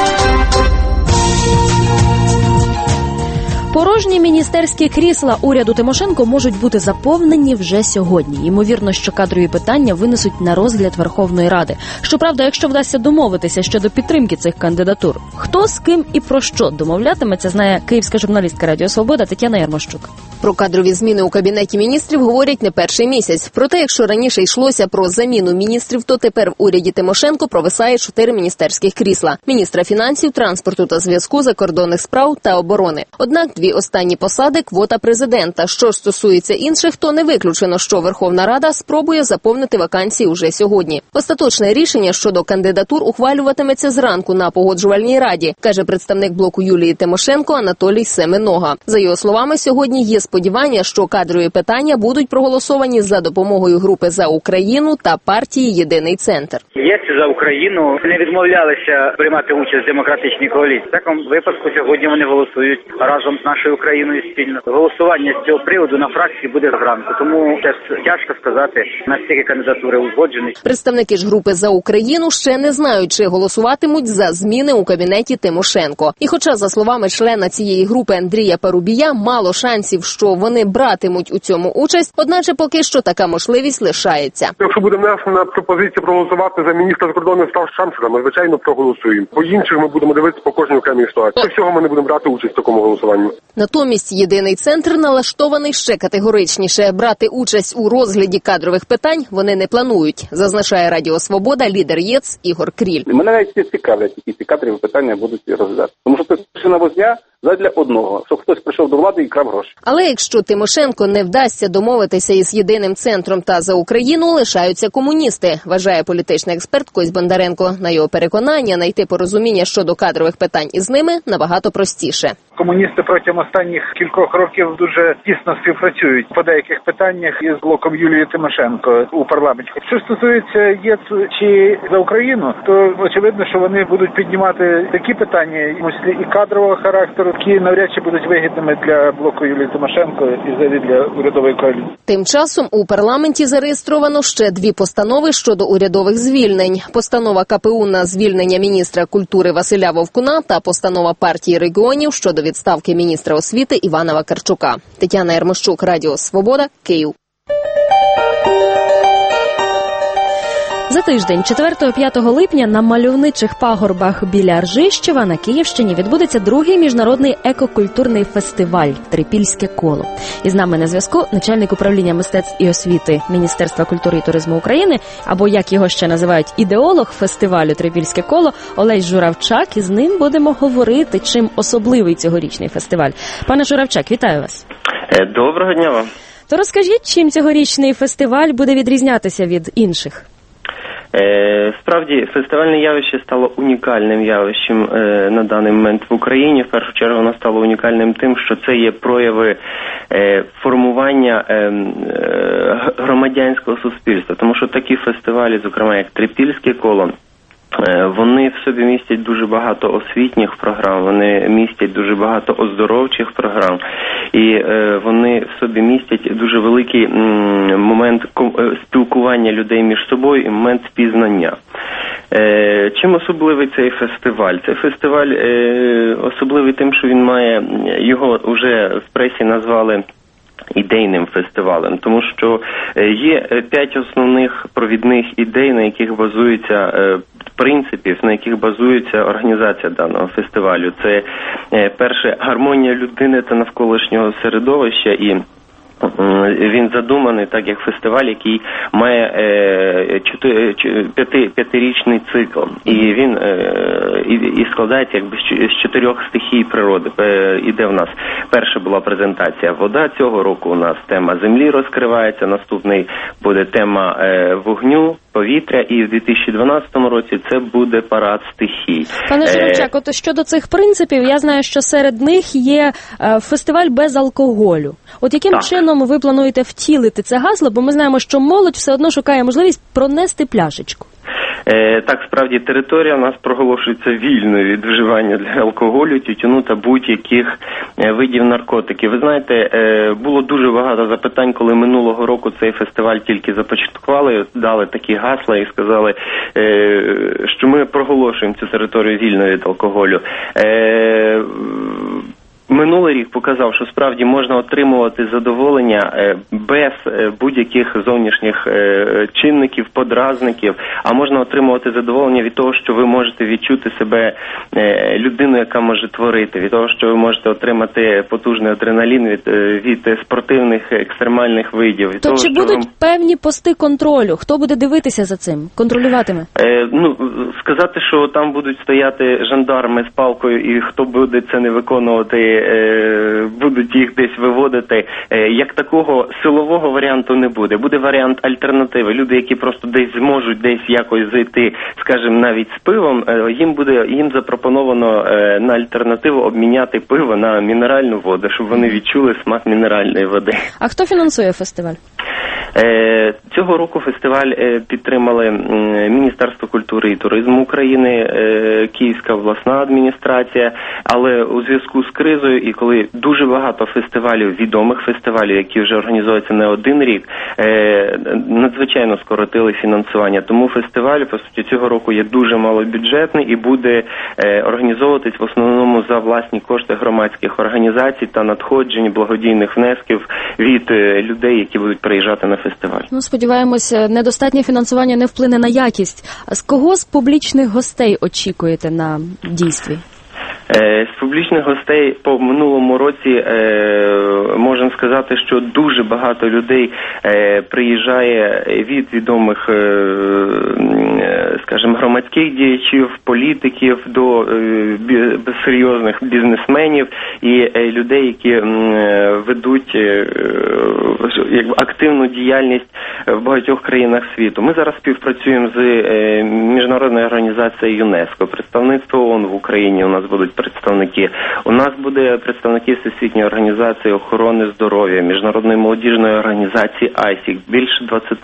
Порожні міністерські крісла уряду Тимошенко можуть бути заповнені вже сьогодні. Ймовірно, що кадрові питання винесуть на розгляд Верховної Ради. Щоправда, якщо вдасться домовитися щодо підтримки цих кандидатур, хто з ким і про що домовлятиметься, знає київська журналістка Радіо Свобода Тетяна Ярмощук. Про кадрові зміни у Кабінеті міністрів говорять не перший місяць. Проте, якщо раніше йшлося про заміну міністрів, то тепер в уряді Тимошенко провисає 4 міністерських крісла – міністра фінансів, транспорту та зв'язку, закордонних справ та оборони. Однак 2 останні посади – квота президента. Що ж стосується інших, то не виключено, що Верховна Рада спробує заповнити вакансії уже сьогодні. Остаточне рішення щодо кандидатур ухвалюватиметься зранку на Погоджувальній раді, каже представник блоку Юлії Тимошенко Анатолій Семенога. За його словами, сьогодні є сподівання, що кадрові питання будуть проголосовані за допомогою групи «За Україну» та партії «Єдиний центр». Єдці за Україну не відмовлялися приймати участь в демократичній коаліції. В такому випадку сьогодні вони голосують разом з нашою Україною спільно. Голосування з цього приводу на фракції буде зранку, тому тяжко сказати, наскільки кандидатури узгоджені. Представники ж групи «За Україну» ще не знають, чи голосуватимуть за зміни у кабінеті Тимошенко. І хоча, за словами члена цієї групи Андрія Парубія, мало шансів, що вони братимуть у цьому участь, одначе поки що така можливість лишається. Якщо буде внесена пропозиція проголосувати за міністра закордонних справ Шамшера, ми, звичайно, проголосуємо. По інших ми будемо дивитися по кожній окремій ситуації. По всього ми не будемо брати участь в такому голосуванні. Натомість «Єдиний центр» налаштований ще категоричніше. Брати участь у розгляді кадрових питань вони не планують, зазначає Радіо Свобода лідер ЄЦ Ігор Кріль. Мене навіть цікавлять, які ці кадрові питання будуть розглядати. Тому що це возня задля одного, щоб хтось прийшов до влади і крав гроші. Але якщо Тимошенко не вдасться домовитися із «Єдиним центром» та «За Україну», лишаються комуністи, вважає політичний експерт Кось Бондаренко. На його переконання, знайти порозуміння щодо кадрових питань із ними набагато простіше. Комуністи протягом останніх кількох років дуже тісно співпрацюють по деяких питаннях із блоком Юлії Тимошенко у парламенті. Що стосується ЄЦ чи «За Україну», то очевидно, що вони будуть піднімати такі питання, і кадрового характеру, які навряд чи будуть вигідними для блоку Юлії Тимошенко і взагалі для урядової коаліції. Тим часом у парламенті зареєстровано ще 2 постанови щодо урядових звільнень. Постанова КПУ на звільнення міністра культури Василя Вовкуна та постанова партії регіонів щодо відставки міністра освіти Івана Вакарчука. Тетяна Ярмощук, Радіо Свобода, Київ. За тиждень, 4-5 липня, на мальовничих пагорбах біля Ржищева на Київщині відбудеться 2-й міжнародний екокультурний фестиваль «Трипільське коло». І з нами на зв'язку начальник управління мистецтв і освіти Міністерства культури і туризму України, або, як його ще називають, ідеолог фестивалю «Трипільське коло» Олесь Журавчак. І з ним будемо говорити, чим особливий цьогорічний фестиваль. Пане Журавчак, вітаю вас. Доброго дня вам. То розкажіть, чим цьогорічний фестиваль буде відрізнятися від інших? Справді, фестивальне явище стало унікальним явищем на даний момент в Україні. В першу чергу воно стало унікальним тим, що це є прояви формування громадянського суспільства. Тому що такі фестивалі, зокрема як Трипільське коло, Вони в собі містять дуже багато освітніх програм, вони містять дуже багато оздоровчих програм, і вони в собі містять дуже великий момент спілкування людей між собою і момент спізнання. Чим особливий цей фестиваль? Цей фестиваль особливий тим, що він має, його вже в пресі назвали ідейним фестивалем, тому що є 5 основних провідних ідей, на яких базується принципів, на яких базується організація даного фестивалю. Це перше, гармонія людини та навколишнього середовища, і він задуманий так, як фестиваль, який має 5-річний цикл. І він і складається якби з 4 стихій природи. Іде в нас перша була презентація вода, цього року у нас тема землі розкривається, наступний буде тема вогню, повітря, і в 2012 році це буде парад стихій. Пане Жеребчак, от щодо цих принципів, я знаю, що серед них є фестиваль без алкоголю. От яким чином ви плануєте втілити це гасло, бо ми знаємо, що молодь все одно шукає можливість пронести пляшечку. Так, справді, територія у нас проголошується вільною від вживання для алкоголю, тютюну та будь-яких видів наркотиків. Ви знаєте, було дуже багато запитань, коли минулого року цей фестиваль тільки започаткували, дали такі гасла і сказали, що ми проголошуємо цю територію вільною від алкоголю. Минулий рік показав, що справді можна отримувати задоволення без будь-яких зовнішніх чинників, подразників, а можна отримувати задоволення від того, що ви можете відчути себе людиною, яка може творити, від того, що ви можете отримати потужний адреналін від спортивних екстремальних видів. То чи будуть певні пости контролю? Хто буде дивитися за цим? Контролюватиме? Сказати, що там будуть стояти жандарми з палкою і хто буде це не виконувати, будуть їх десь виводити. Як такого силового варіанту не буде. Буде варіант альтернативи. Люди, які просто десь зможуть десь якось зайти, скажімо, навіть з пивом, їм запропоновано на альтернативу обміняти пиво на мінеральну воду, щоб вони відчули смак мінеральної води. А хто фінансує фестиваль? Цього року фестиваль підтримали Міністерство культури і туризму України, Київська обласна адміністрація, але у зв'язку з кризою і коли дуже багато фестивалів, відомих фестивалів, які вже організовуються не один рік, надзвичайно скоротили фінансування. Тому фестиваль, по суті, цього року є дуже малобюджетний і буде організовуватись в основному за власні кошти громадських організацій та надходжень благодійних внесків від людей, які будуть приїжджати на фестиваль. Сподіваємося, недостатнє фінансування не вплине на якість. А з кого з публічних гостей очікуєте на дійстві? З публічних гостей по минулому році можемо сказати, що дуже багато людей приїжджає від відомих, скажімо, громадських діячів, політиків до серйозних бізнесменів і людей, які ведуть активну діяльність в багатьох країнах світу. Ми зараз співпрацюємо з міжнародною організацією ЮНЕСКО, представництво ООН в Україні у нас будуть представники. У нас буде представники Всесвітньої організації охорони здоров'я, Міжнародної молодіжної організації ISIC. Більше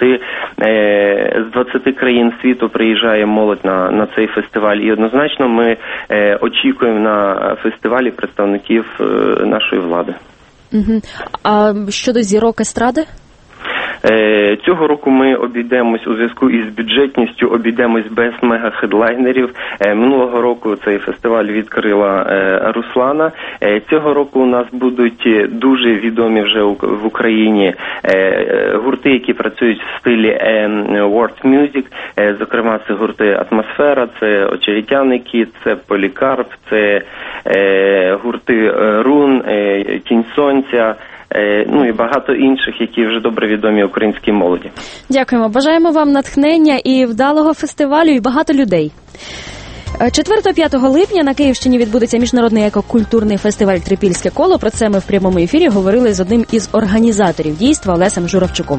20 країн світу приїжджає молодь на цей фестиваль. І однозначно ми очікуємо на фестивалі представників нашої влади. А щодо зірок естради? Цього року ми обійдемось у зв'язку із бюджетністю, обійдемось без мега-хедлайнерів. Минулого року цей фестиваль відкрила Руслана. Цього року у нас будуть дуже відомі вже в Україні гурти, які працюють в стилі world music. Зокрема, це гурти «Атмосфера», це «Очеретяники», це «Полікарп», це гурти «Рун», «Тінь сонця», і багато інших, які вже добре відомі українській молоді. Дякуємо. Бажаємо вам натхнення і вдалого фестивалю, і багато людей. 4-5 липня на Київщині відбудеться міжнародний екокультурний фестиваль «Трипільське коло». Про це ми в прямому ефірі говорили з одним із організаторів дійства Олесем Журавчуком.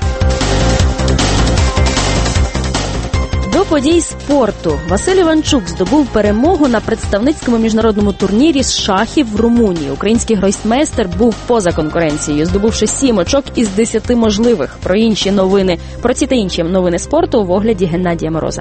До подій спорту. Василь Іванчук здобув перемогу на представницькому міжнародному турнірі з шахів в Румунії. Український гройсмейстер був поза конкуренцією, здобувши 7 очок із 10 можливих. Про ці та інші новини спорту в огляді Геннадія Мороза.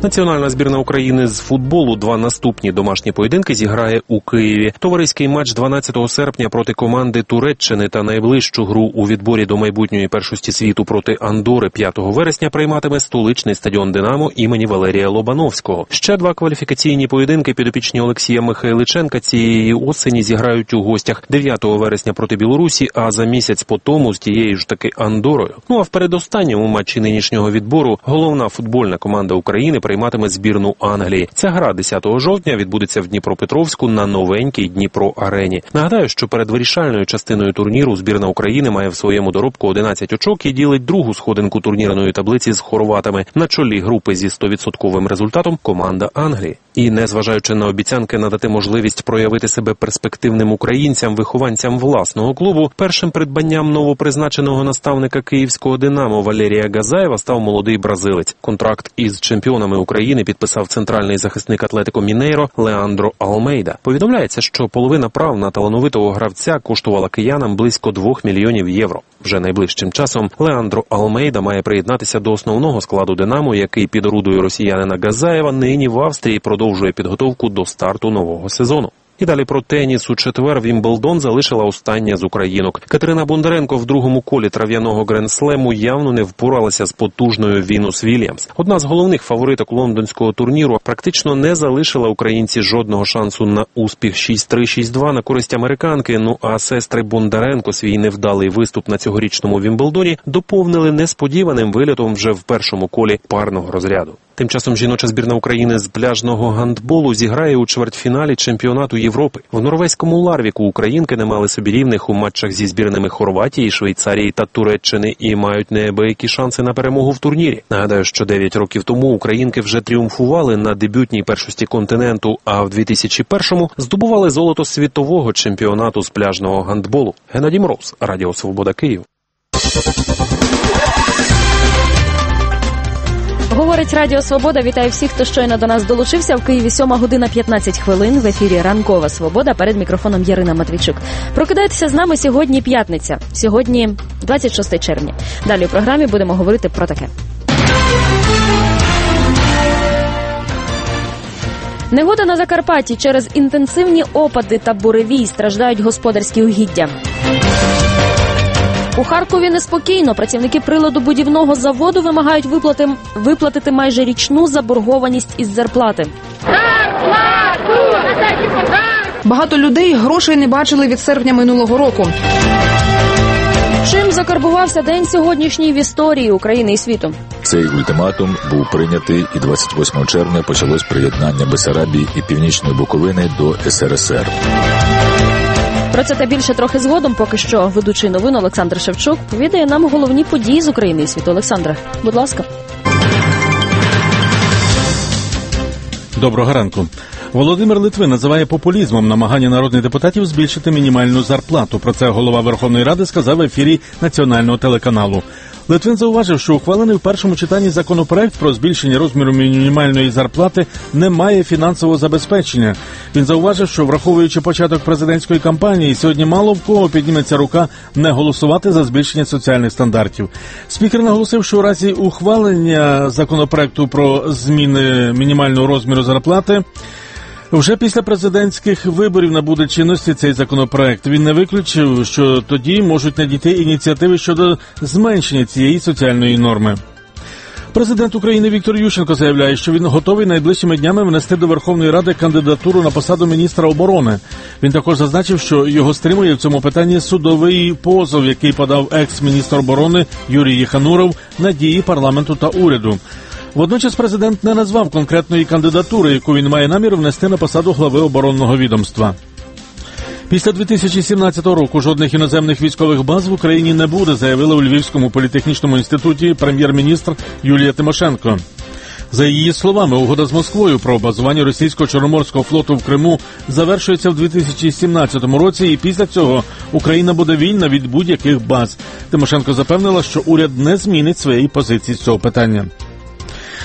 Національна збірна України з футболу 2 наступні домашні поєдинки зіграє у Києві. Товариський матч 12 серпня проти команди Туреччини та найближчу гру у відборі до майбутньої першості світу проти Андори 5 вересня прийматиме столичний стадіон «Динамо» імені Валерія Лобановського. Ще 2 кваліфікаційні поєдинки підопічні Олексія Михайличенка цієї осені зіграють у гостях 9 вересня проти Білорусі, а за місяць по тому з тією ж таки Андорою. Ну а в передостанньому матчі нинішнього відбору головна футбольна команда України прийматиме збірну Англії. Ця гра 10 жовтня відбудеться в Дніпропетровську на новенькій Дніпро-арені. Нагадаю, що перед вирішальною частиною турніру збірна України має в своєму доробку 11 очок і ділить другу сходинку турнірної таблиці з хорватами. На чолі групи зі 100% результатом команда Англії. І незважаючи на обіцянки надати можливість проявити себе перспективним українцям, вихованцям власного клубу, першим придбанням новопризначеного наставника київського «Динамо» Валерія Газаєва став молодий бразилець. Контракт із чемпіонами України підписав центральний захисник Атлетико Мінейро Леандро Алмейда. Повідомляється, що половина прав на талановитого гравця коштувала киянам близько 2 мільйонів євро. Вже найближчим часом Леандро Алмейда має приєднатися до основного складу «Динамо», який під орудою росіянина Газаєва нині в Австрії продовжує підготовку до старту нового сезону. І далі про теніс. У четвер Вімблдон залишила остання з українок. Катерина Бондаренко в другому колі трав'яного Гранд-слему явно не впоралася з потужною Вінус Вільямс. Одна з головних фавориток лондонського турніру практично не залишила українці жодного шансу на успіх 6-3, 6-2 на користь американки. Ну а сестри Бондаренко свій невдалий виступ на цьогорічному Вімблдоні доповнили несподіваним вилітом вже в першому колі парного розряду. Тим часом жіноча збірна України з пляжного гандболу зіграє у чвертьфіналі чемпіонату Європи. В норвезькому Ларвіку українки не мали собі рівних у матчах зі збірними Хорватії, Швейцарії та Туреччини і мають неабиякі шанси на перемогу в турнірі. Нагадаю, що 9 років тому українки вже тріумфували на дебютній першості континенту, а в 2001-му здобували золото світового чемпіонату з пляжного гандболу. Геннадій Мороз, Радіо Свобода, Київ. Говорить Радіо Свобода. Вітаю всіх, хто щойно до нас долучився. В Києві 7:15 в ефірі «Ранкова Свобода». Перед мікрофоном Ярина Матвійчук. Прокидайтеся з нами, сьогодні п'ятниця. Сьогодні 26 червня. Далі у програмі будемо говорити про таке. Негода на Закарпатті. Через інтенсивні опади та буревій страждають господарські угіддя. У Харкові неспокійно. Працівники приладобудівного заводу вимагають виплатити майже річну заборгованість із зарплати. Багато людей грошей не бачили від серпня минулого року. Чим закарбувався день сьогоднішній в історії України і світу? Цей ультиматум був прийнятий, і 28 червня почалось приєднання Бессарабії і Північної Буковини до СРСР. Про це та більше трохи згодом. Поки що ведучий новин Олександр Шевчук повідає нам головні події з України і світу. Олександре, будь ласка. Доброго ранку. Володимир Литвин називає популізмом намагання народних депутатів збільшити мінімальну зарплату. Про це голова Верховної Ради сказав в ефірі національного телеканалу. Литвин зауважив, що ухвалений в першому читанні законопроект про збільшення розміру мінімальної зарплати не має фінансового забезпечення. Він зауважив, що враховуючи початок президентської кампанії, сьогодні мало в кого підніметься рука не голосувати за збільшення соціальних стандартів. Спікер наголосив, що у разі ухвалення законопроекту про зміни мінімального розміру зарплати вже після президентських виборів набуде чинності цей законопроект. Він не виключив, що тоді можуть надійти ініціативи щодо зменшення цієї соціальної норми. Президент України Віктор Ющенко заявляє, що він готовий найближчими днями внести до Верховної Ради кандидатуру на посаду міністра оборони. Він також зазначив, що його стримує в цьому питанні судовий позов, який подав екс-міністр оборони Юрій Єхануров на дії парламенту та уряду. Водночас президент не назвав конкретної кандидатури, яку він має намір внести на посаду глави оборонного відомства. Після 2017 року жодних іноземних військових баз в Україні не буде, заявила у Львівському політехнічному інституті прем'єр-міністр Юлія Тимошенко. За її словами, угода з Москвою про базування російського Чорноморського флоту в Криму завершується в 2017 році, і після цього Україна буде вільна від будь-яких баз. Тимошенко запевнила, що уряд не змінить своєї позиції з цього питання.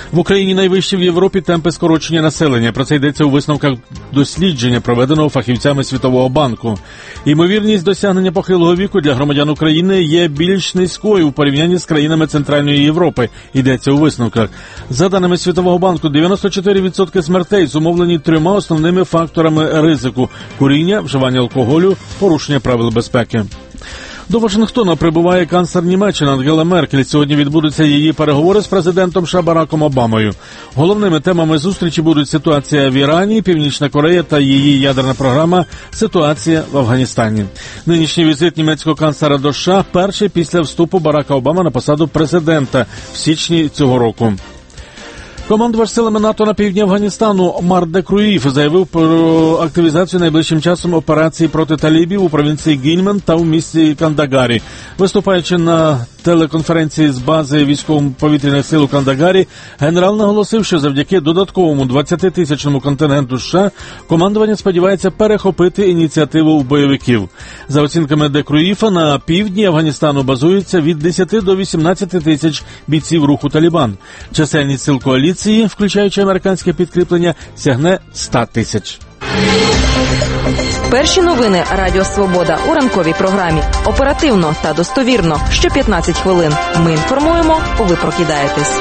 В Україні найвищі в Європі темпи скорочення населення. Про це йдеться у висновках дослідження, проведеного фахівцями Світового банку. Ймовірність досягнення похилого віку для громадян України є більш низькою у порівнянні з країнами Центральної Європи, йдеться у висновках. За даними Світового банку, 94% смертей зумовлені 3 основними факторами ризику – куріння, вживання алкоголю, порушення правил безпеки. До Вашингтона прибуває канцлер Німеччини Ангела Меркель. Сьогодні відбудуться її переговори з президентом США Бараком Обамою. Головними темами зустрічі будуть ситуація в Ірані, Північна Корея та її ядерна програма, ситуація в Афганістані. Нинішній візит німецького канцлера до США – перший після вступу Барака Обами на посаду президента в січні цього року. Командувач силами НАТО на півдні Афганістану Марк де Круїф заявив про активізацію найближчим часом операції проти талібів у провінції Гільман та у місті Кандагарі. Виступаючи на телеконференції з бази військово-повітряних сил у Кандагарі, генерал наголосив, що завдяки додатковому 20-тисячному контингенту США командування сподівається перехопити ініціативу бойовиків. За оцінками де Круїфа, на півдні Афганістану базується від 10 до 18 тисяч бійців руху Талібан. Чисельність сил коаліції, включаючи американське підкріплення, сягне 100 тисяч. Перші новини Радіо Свобода у ранковій програмі. Оперативно та достовірно. Що 15 хвилин. Ми інформуємо, ви прокидаєтесь.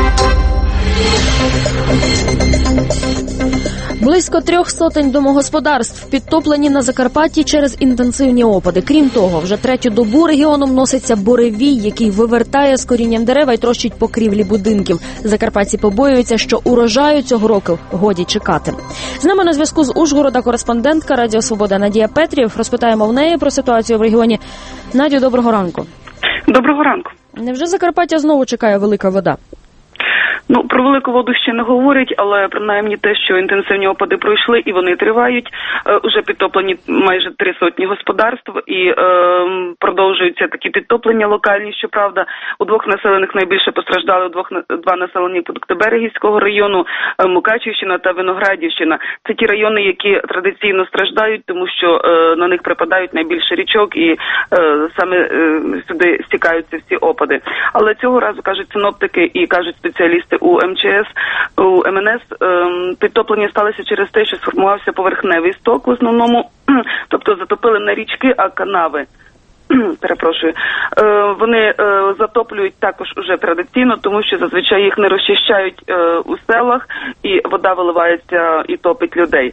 Близько 300 домогосподарств підтоплені на Закарпатті через інтенсивні опади. Крім того, вже третю добу регіоном носиться буревій, який вивертає з корінням дерева і трощить покрівлі будинків. Закарпатці побоюються, що урожаю цього року годі чекати. З нами на зв'язку з Ужгорода кореспондентка Радіо Свобода Надія Петрів. Розпитаємо в неї про ситуацію в регіоні. Надю, доброго ранку. Доброго ранку. Невже Закарпаття знову чекає велика вода? Про велику воду ще не говорять, але принаймні те, що інтенсивні опади пройшли і вони тривають, уже підтоплені майже 300 господарств і продовжуються такі підтоплення локальні, щоправда. У 2 населених найбільше постраждали 2 населені пункти Берегівського району, Мукачівщина та Виноградівщина. Це ті райони, які традиційно страждають, тому що на них припадають найбільше річок і саме сюди стікаються всі опади. Але цього разу, кажуть синоптики і кажуть спеціалісти у МЧС, у МНС, підтоплення сталося через те, що сформувався поверхневий сток в основному, тобто затопили не річки, а канави. Перепрошую. Вони затоплюють також уже традиційно, тому що зазвичай їх не розчищають у селах, і вода виливається і топить людей.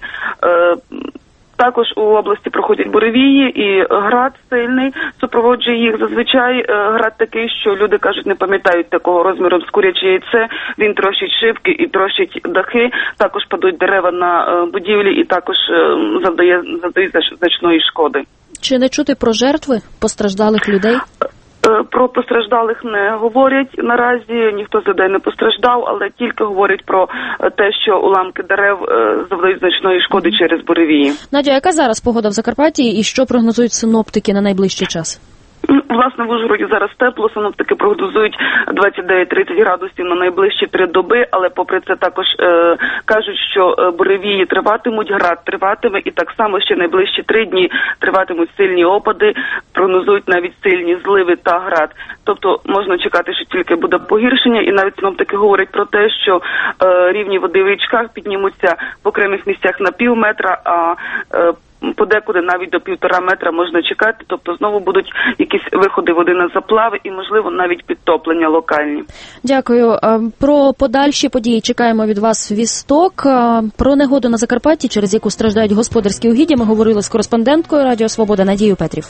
Також у області проходять буревії і град сильний супроводжує їх. Зазвичай град такий, що люди кажуть, не пам'ятають такого розміром з куряче яйце. Він трощить шибки і трощить дахи. Також падуть дерева на будівлі і також завдає значної шкоди. Чи не чути про жертви постраждалих людей? Про постраждалих не говорять наразі, ніхто з людей не постраждав, але тільки говорять про те, що уламки дерев завдають значної шкоди через буревії. Надя, яка зараз погода в Закарпатті і що прогнозують синоптики на найближчий час? Власне, в Ужгороді зараз тепло, синоптики прогнозують 29-30 градусів на найближчі 3 доби, але попри це також кажуть, що буревії триватимуть, град триватиме і так само ще найближчі 3 дні триватимуть сильні опади, прогнозують навіть сильні зливи та град. Тобто можна чекати, що тільки буде погіршення, і навіть синоптики говорять про те, що рівні води в річках піднімуться в окремих місцях на пів метра, а подекуди навіть до 1,5 метра можна чекати, тобто знову будуть якісь виходи води на заплави і, можливо, навіть підтоплення локальні. Дякую. Про подальші події чекаємо від вас вісток. Про негоду на Закарпатті, через яку страждають господарські угіддя, ми говорили з кореспонденткою Радіо Свобода Надією Петрів.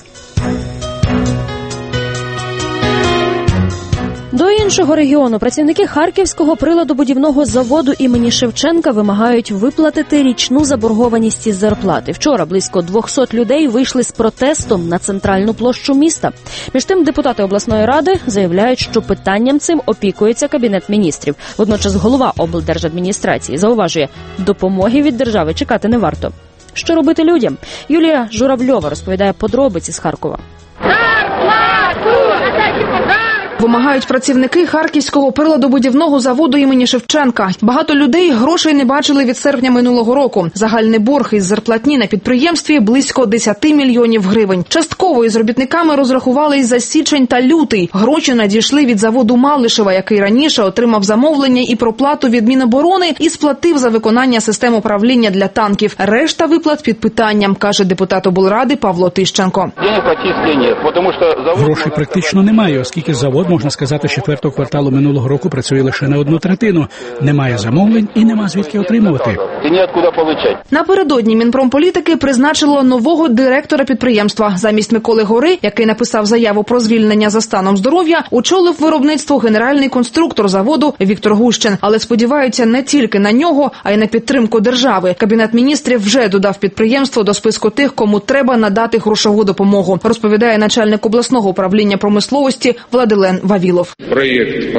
До іншого регіону працівники Харківського приладобудівного заводу імені Шевченка вимагають виплатити річну заборгованість із зарплати. Вчора близько 200 людей вийшли з протестом на центральну площу міста. Між тим, депутати обласної ради заявляють, що питанням цим опікується Кабінет міністрів. Водночас голова облдержадміністрації зауважує, допомоги від держави чекати не варто. Що робити людям? Юлія Журавльова розповідає подробиці з Харкова. Вимагають працівники Харківського приладобудівного заводу імені Шевченка. Багато людей грошей не бачили від серпня минулого року. Загальний борг із зарплатні на підприємстві близько 10 мільйонів гривень. Частково із робітниками розрахувались за січень та лютий. Гроші надійшли від заводу Малишева, який раніше отримав замовлення і проплату від Міноборони і сплатив за виконання систем управління для танків. Решта виплат під питанням, каже депутат облради Павло Тищенко. Грошей практично немає, оскільки завод, можна сказати, з 4-го кварталу минулого року працює лише на 1/3. Немає замовлень і нема звідки отримувати. Напередодні Мінпромполітики призначило нового директора підприємства. Замість Миколи Гори, який написав заяву про звільнення за станом здоров'я, очолив виробництво генеральний конструктор заводу Віктор Гущин. Але сподіваються не тільки на нього, а й на підтримку держави. Кабінет міністрів вже додав підприємство до списку тих, кому треба надати грошову допомогу, розповідає начальник обласного управління промисловості Владилен Вавілов. Проєкт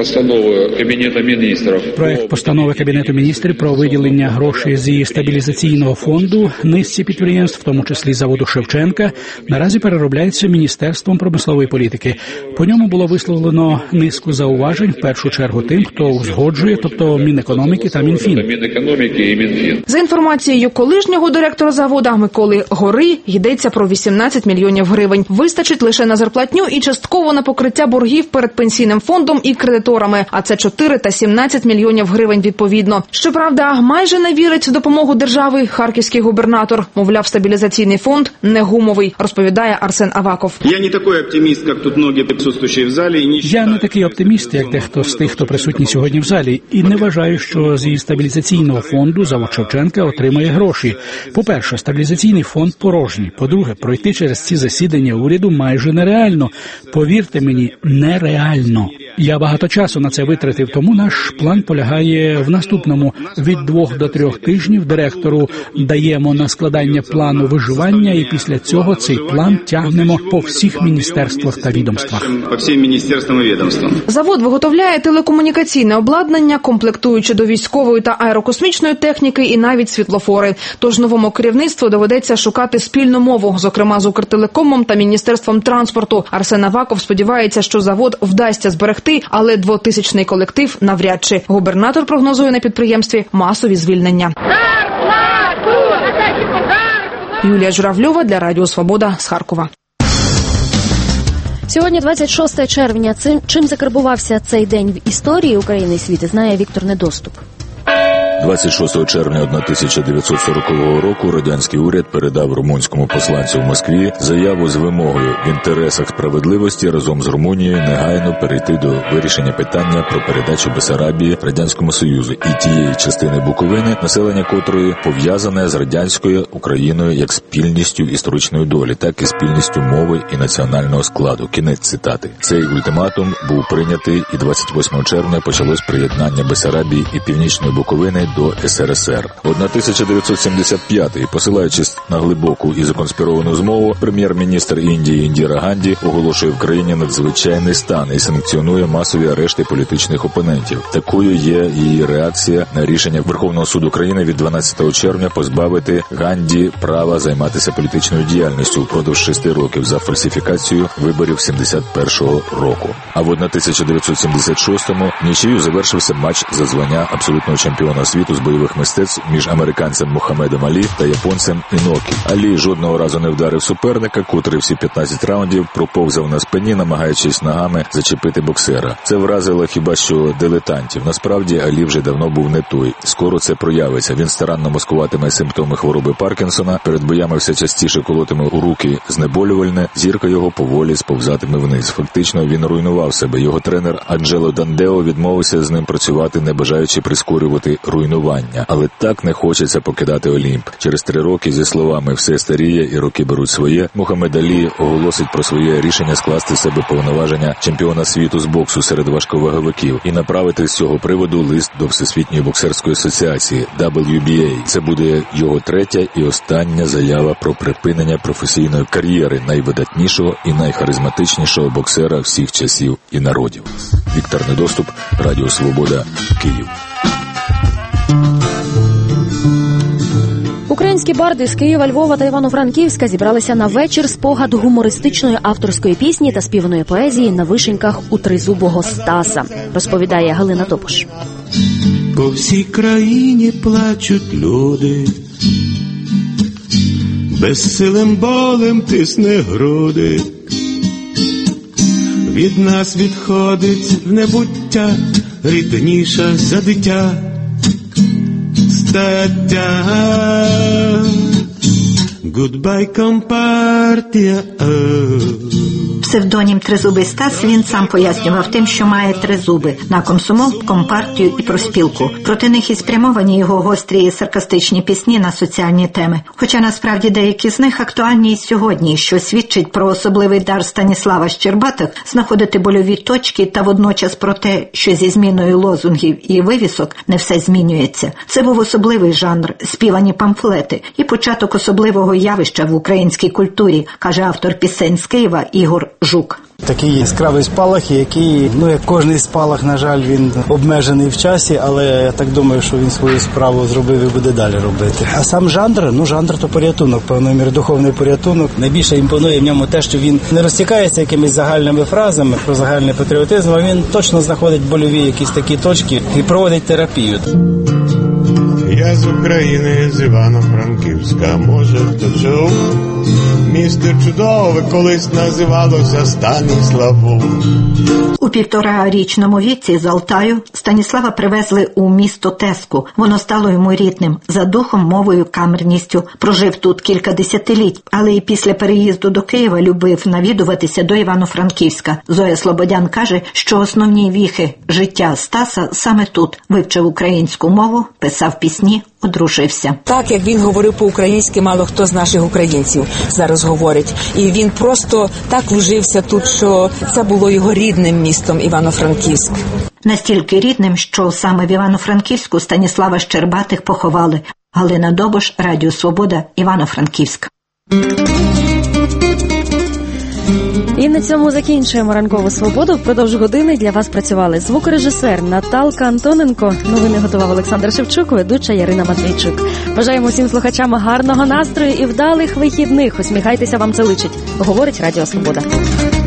постанови Кабінету міністрів про виділення грошей зі стабілізаційного фонду низці підприємств, в тому числі заводу Шевченка, наразі переробляється Міністерством промислової політики. По ньому було висловлено низку зауважень, в першу чергу тим, хто узгоджує, тобто Мінекономіки та Мінфін. За інформацією колишнього директора заводу Миколи Гори, йдеться про 18 мільйонів гривень. Вистачить лише на зарплатню і частково на покриття боргів перед пенсійним фондом і кредиторами, а це 4 та 17 мільйонів гривень відповідно. Щоправда, майже не вірить в допомогу держави харківський губернатор. Мовляв, стабілізаційний фонд не гумовий, розповідає Арсен Аваков. Я не такий оптиміст, як тут многі присутствуючі в залі. Я не такий оптиміст, як дехто з тих, хто присутній сьогодні в залі, і не вважаю, що зі стабілізаційного фонду завод Шевченка отримає гроші. По-перше, стабілізаційний фонд порожній. По-друге, пройти через ці засідання уряду майже нереально. Повірте мені, нереально. Я багато часу на це витратив, тому наш план полягає в наступному. Від 2 до 3 тижнів директору даємо на складання плану виживання, і після цього цей план тягнемо по всіх міністерствах та відомствах. По всім міністерствам і відомствам. Завод виготовляє телекомунікаційне обладнання, комплектуючи до військової та аерокосмічної техніки і навіть світлофори. Тож новому керівництву доведеться шукати спільну мову, зокрема з Укртелекомом та Міністерством транспорту. Арсен Аваков сподівається, що завод вдасться зберегти, але 2000-й колектив навряд чи. Губернатор прогнозує на підприємстві масові звільнення. Юлія Журавльова для Радіо Свобода з Харкова. Сьогодні 26 червня. Чим закарбувався цей день в історії України і світу, знає Віктор Недоступ. 26 червня 1940 року радянський уряд передав румунському посланцю в Москві заяву з вимогою в інтересах справедливості разом з Румунією негайно перейти до вирішення питання про передачу Бессарабії Радянському Союзу і тієї частини Буковини, населення котрої пов'язане з радянською Україною як спільністю історичної долі, так і спільністю мови і національного складу. Кінець цитати. Цей ультиматум був прийнятий, і 28 червня почалось приєднання Бессарабії і Північної Буковини до СРСР. 1975-й, посилаючись на глибоку і законспіровану змову, прем'єр-міністр Індії Індіра Ганді оголошує в країні надзвичайний стан і санкціонує масові арешти політичних опонентів. Такою є її реакція на рішення Верховного суду країни від 12 червня позбавити Ганді права займатися політичною діяльністю впродовж 6 років за фальсифікацію виборів 71-го року. А в 1976-му нічию завершився матч за звання абсолютного чемпіона світу з бойових мистецтв між американцем Мухаммедом Алі та японцем Інокі. Алі жодного разу не вдарив суперника, котрий всі 15 раундів проповзав на спині, намагаючись ногами зачепити боксера. Це вразило хіба що дилетантів. Насправді Алі вже давно був не той. Скоро це проявиться. Він старанно маскуватиме симптоми хвороби Паркінсона, перед боями все частіше колотиме у руки знеболювальне, зірка його поволі сповзатиме вниз. Фактично він руйнував себе. Його тренер Анджело Дандео відмовився з ним працювати, не бажаючи прискорювати руйнування. Але так не хочеться покидати Олімп. Через 3 роки, зі словами «все старіє і роки беруть своє», Мухаммед Алі оголосить про своє рішення скласти в себе повноваження чемпіона світу з боксу серед важковаговиків і направити з цього приводу лист до Всесвітньої боксерської асоціації WBA. Це буде його 3-я і остання заява про припинення професійної кар'єри найвидатнішого і найхаризматичнішого боксера всіх часів і народів. Віктор Недоступ, Радіо Свобода, Київ. Українські Українські барди з Києва, Львова та Івано-Франківська зібралися на вечір спогад гумористичної авторської пісні та співаної поезії на вишеньках у тризубого Стаса, розповідає Галина Топуш. По всій країні плачуть люди, безсилим болем тисне груди. Від нас відходить в небуття рідніша за дитя стаття. Goodbye, компартія. Псевдонім «Тризубий Стас» він сам пояснював тим, що має три зуби – на комсомол, компартію і профспілку. Проти них і спрямовані його гострі і саркастичні пісні на соціальні теми. Хоча насправді деякі з них актуальні і сьогодні, що свідчить про особливий дар Станіслава Щербатих знаходити больові точки та водночас про те, що зі зміною лозунгів і вивісок не все змінюється. Це був особливий жанр – співані памфлети і початок особливого явища в українській культурі, каже автор пісень з Києва Ігор Жук. Такий яскравий спалах, який, як кожний спалах, на жаль, він обмежений в часі, але я так думаю, що він свою справу зробив і буде далі робити. А сам жанр, жанр то порятунок, певною мірою духовний порятунок. Найбільше імпонує в ньому те, що він не розтікається якимись загальними фразами про загальний патріотизм, а він точно знаходить больові якісь такі точки і проводить терапію. Я з України, з Івано-Франківська, може хто чув? Місто чудове колись називалося Станіславу. У 1,5-річному віці з Алтаю Станіслава привезли у місто Теску. Воно стало йому рідним, за духом, мовою, камерністю. Прожив тут кілька десятиліть, але і після переїзду до Києва любив навідуватися до Івано-Франківська. Зоя Слободян каже, що основні віхи життя Стаса саме тут. Вивчив українську мову, писав пісні, одружився. Так, як він говорив по-українськи, мало хто з наших українців зараз говорить. І він просто так вжився тут, що це було його рідним містом Івано-Франківськ. Настільки рідним, що саме в Івано-Франківську Станіслава Щербатих поховали. Галина Добуш, Радіо Свобода, Івано-Франківськ. І на цьому закінчуємо ранкову свободу. Впродовж години для вас працювали звукорежисер Наталка Антоненко, новини готував Олександр Шевчук, ведуча Ярина Матвійчук. Бажаємо всім слухачам гарного настрою і вдалих вихідних. Усміхайтеся, вам це личить. Говорить Радіо Свобода.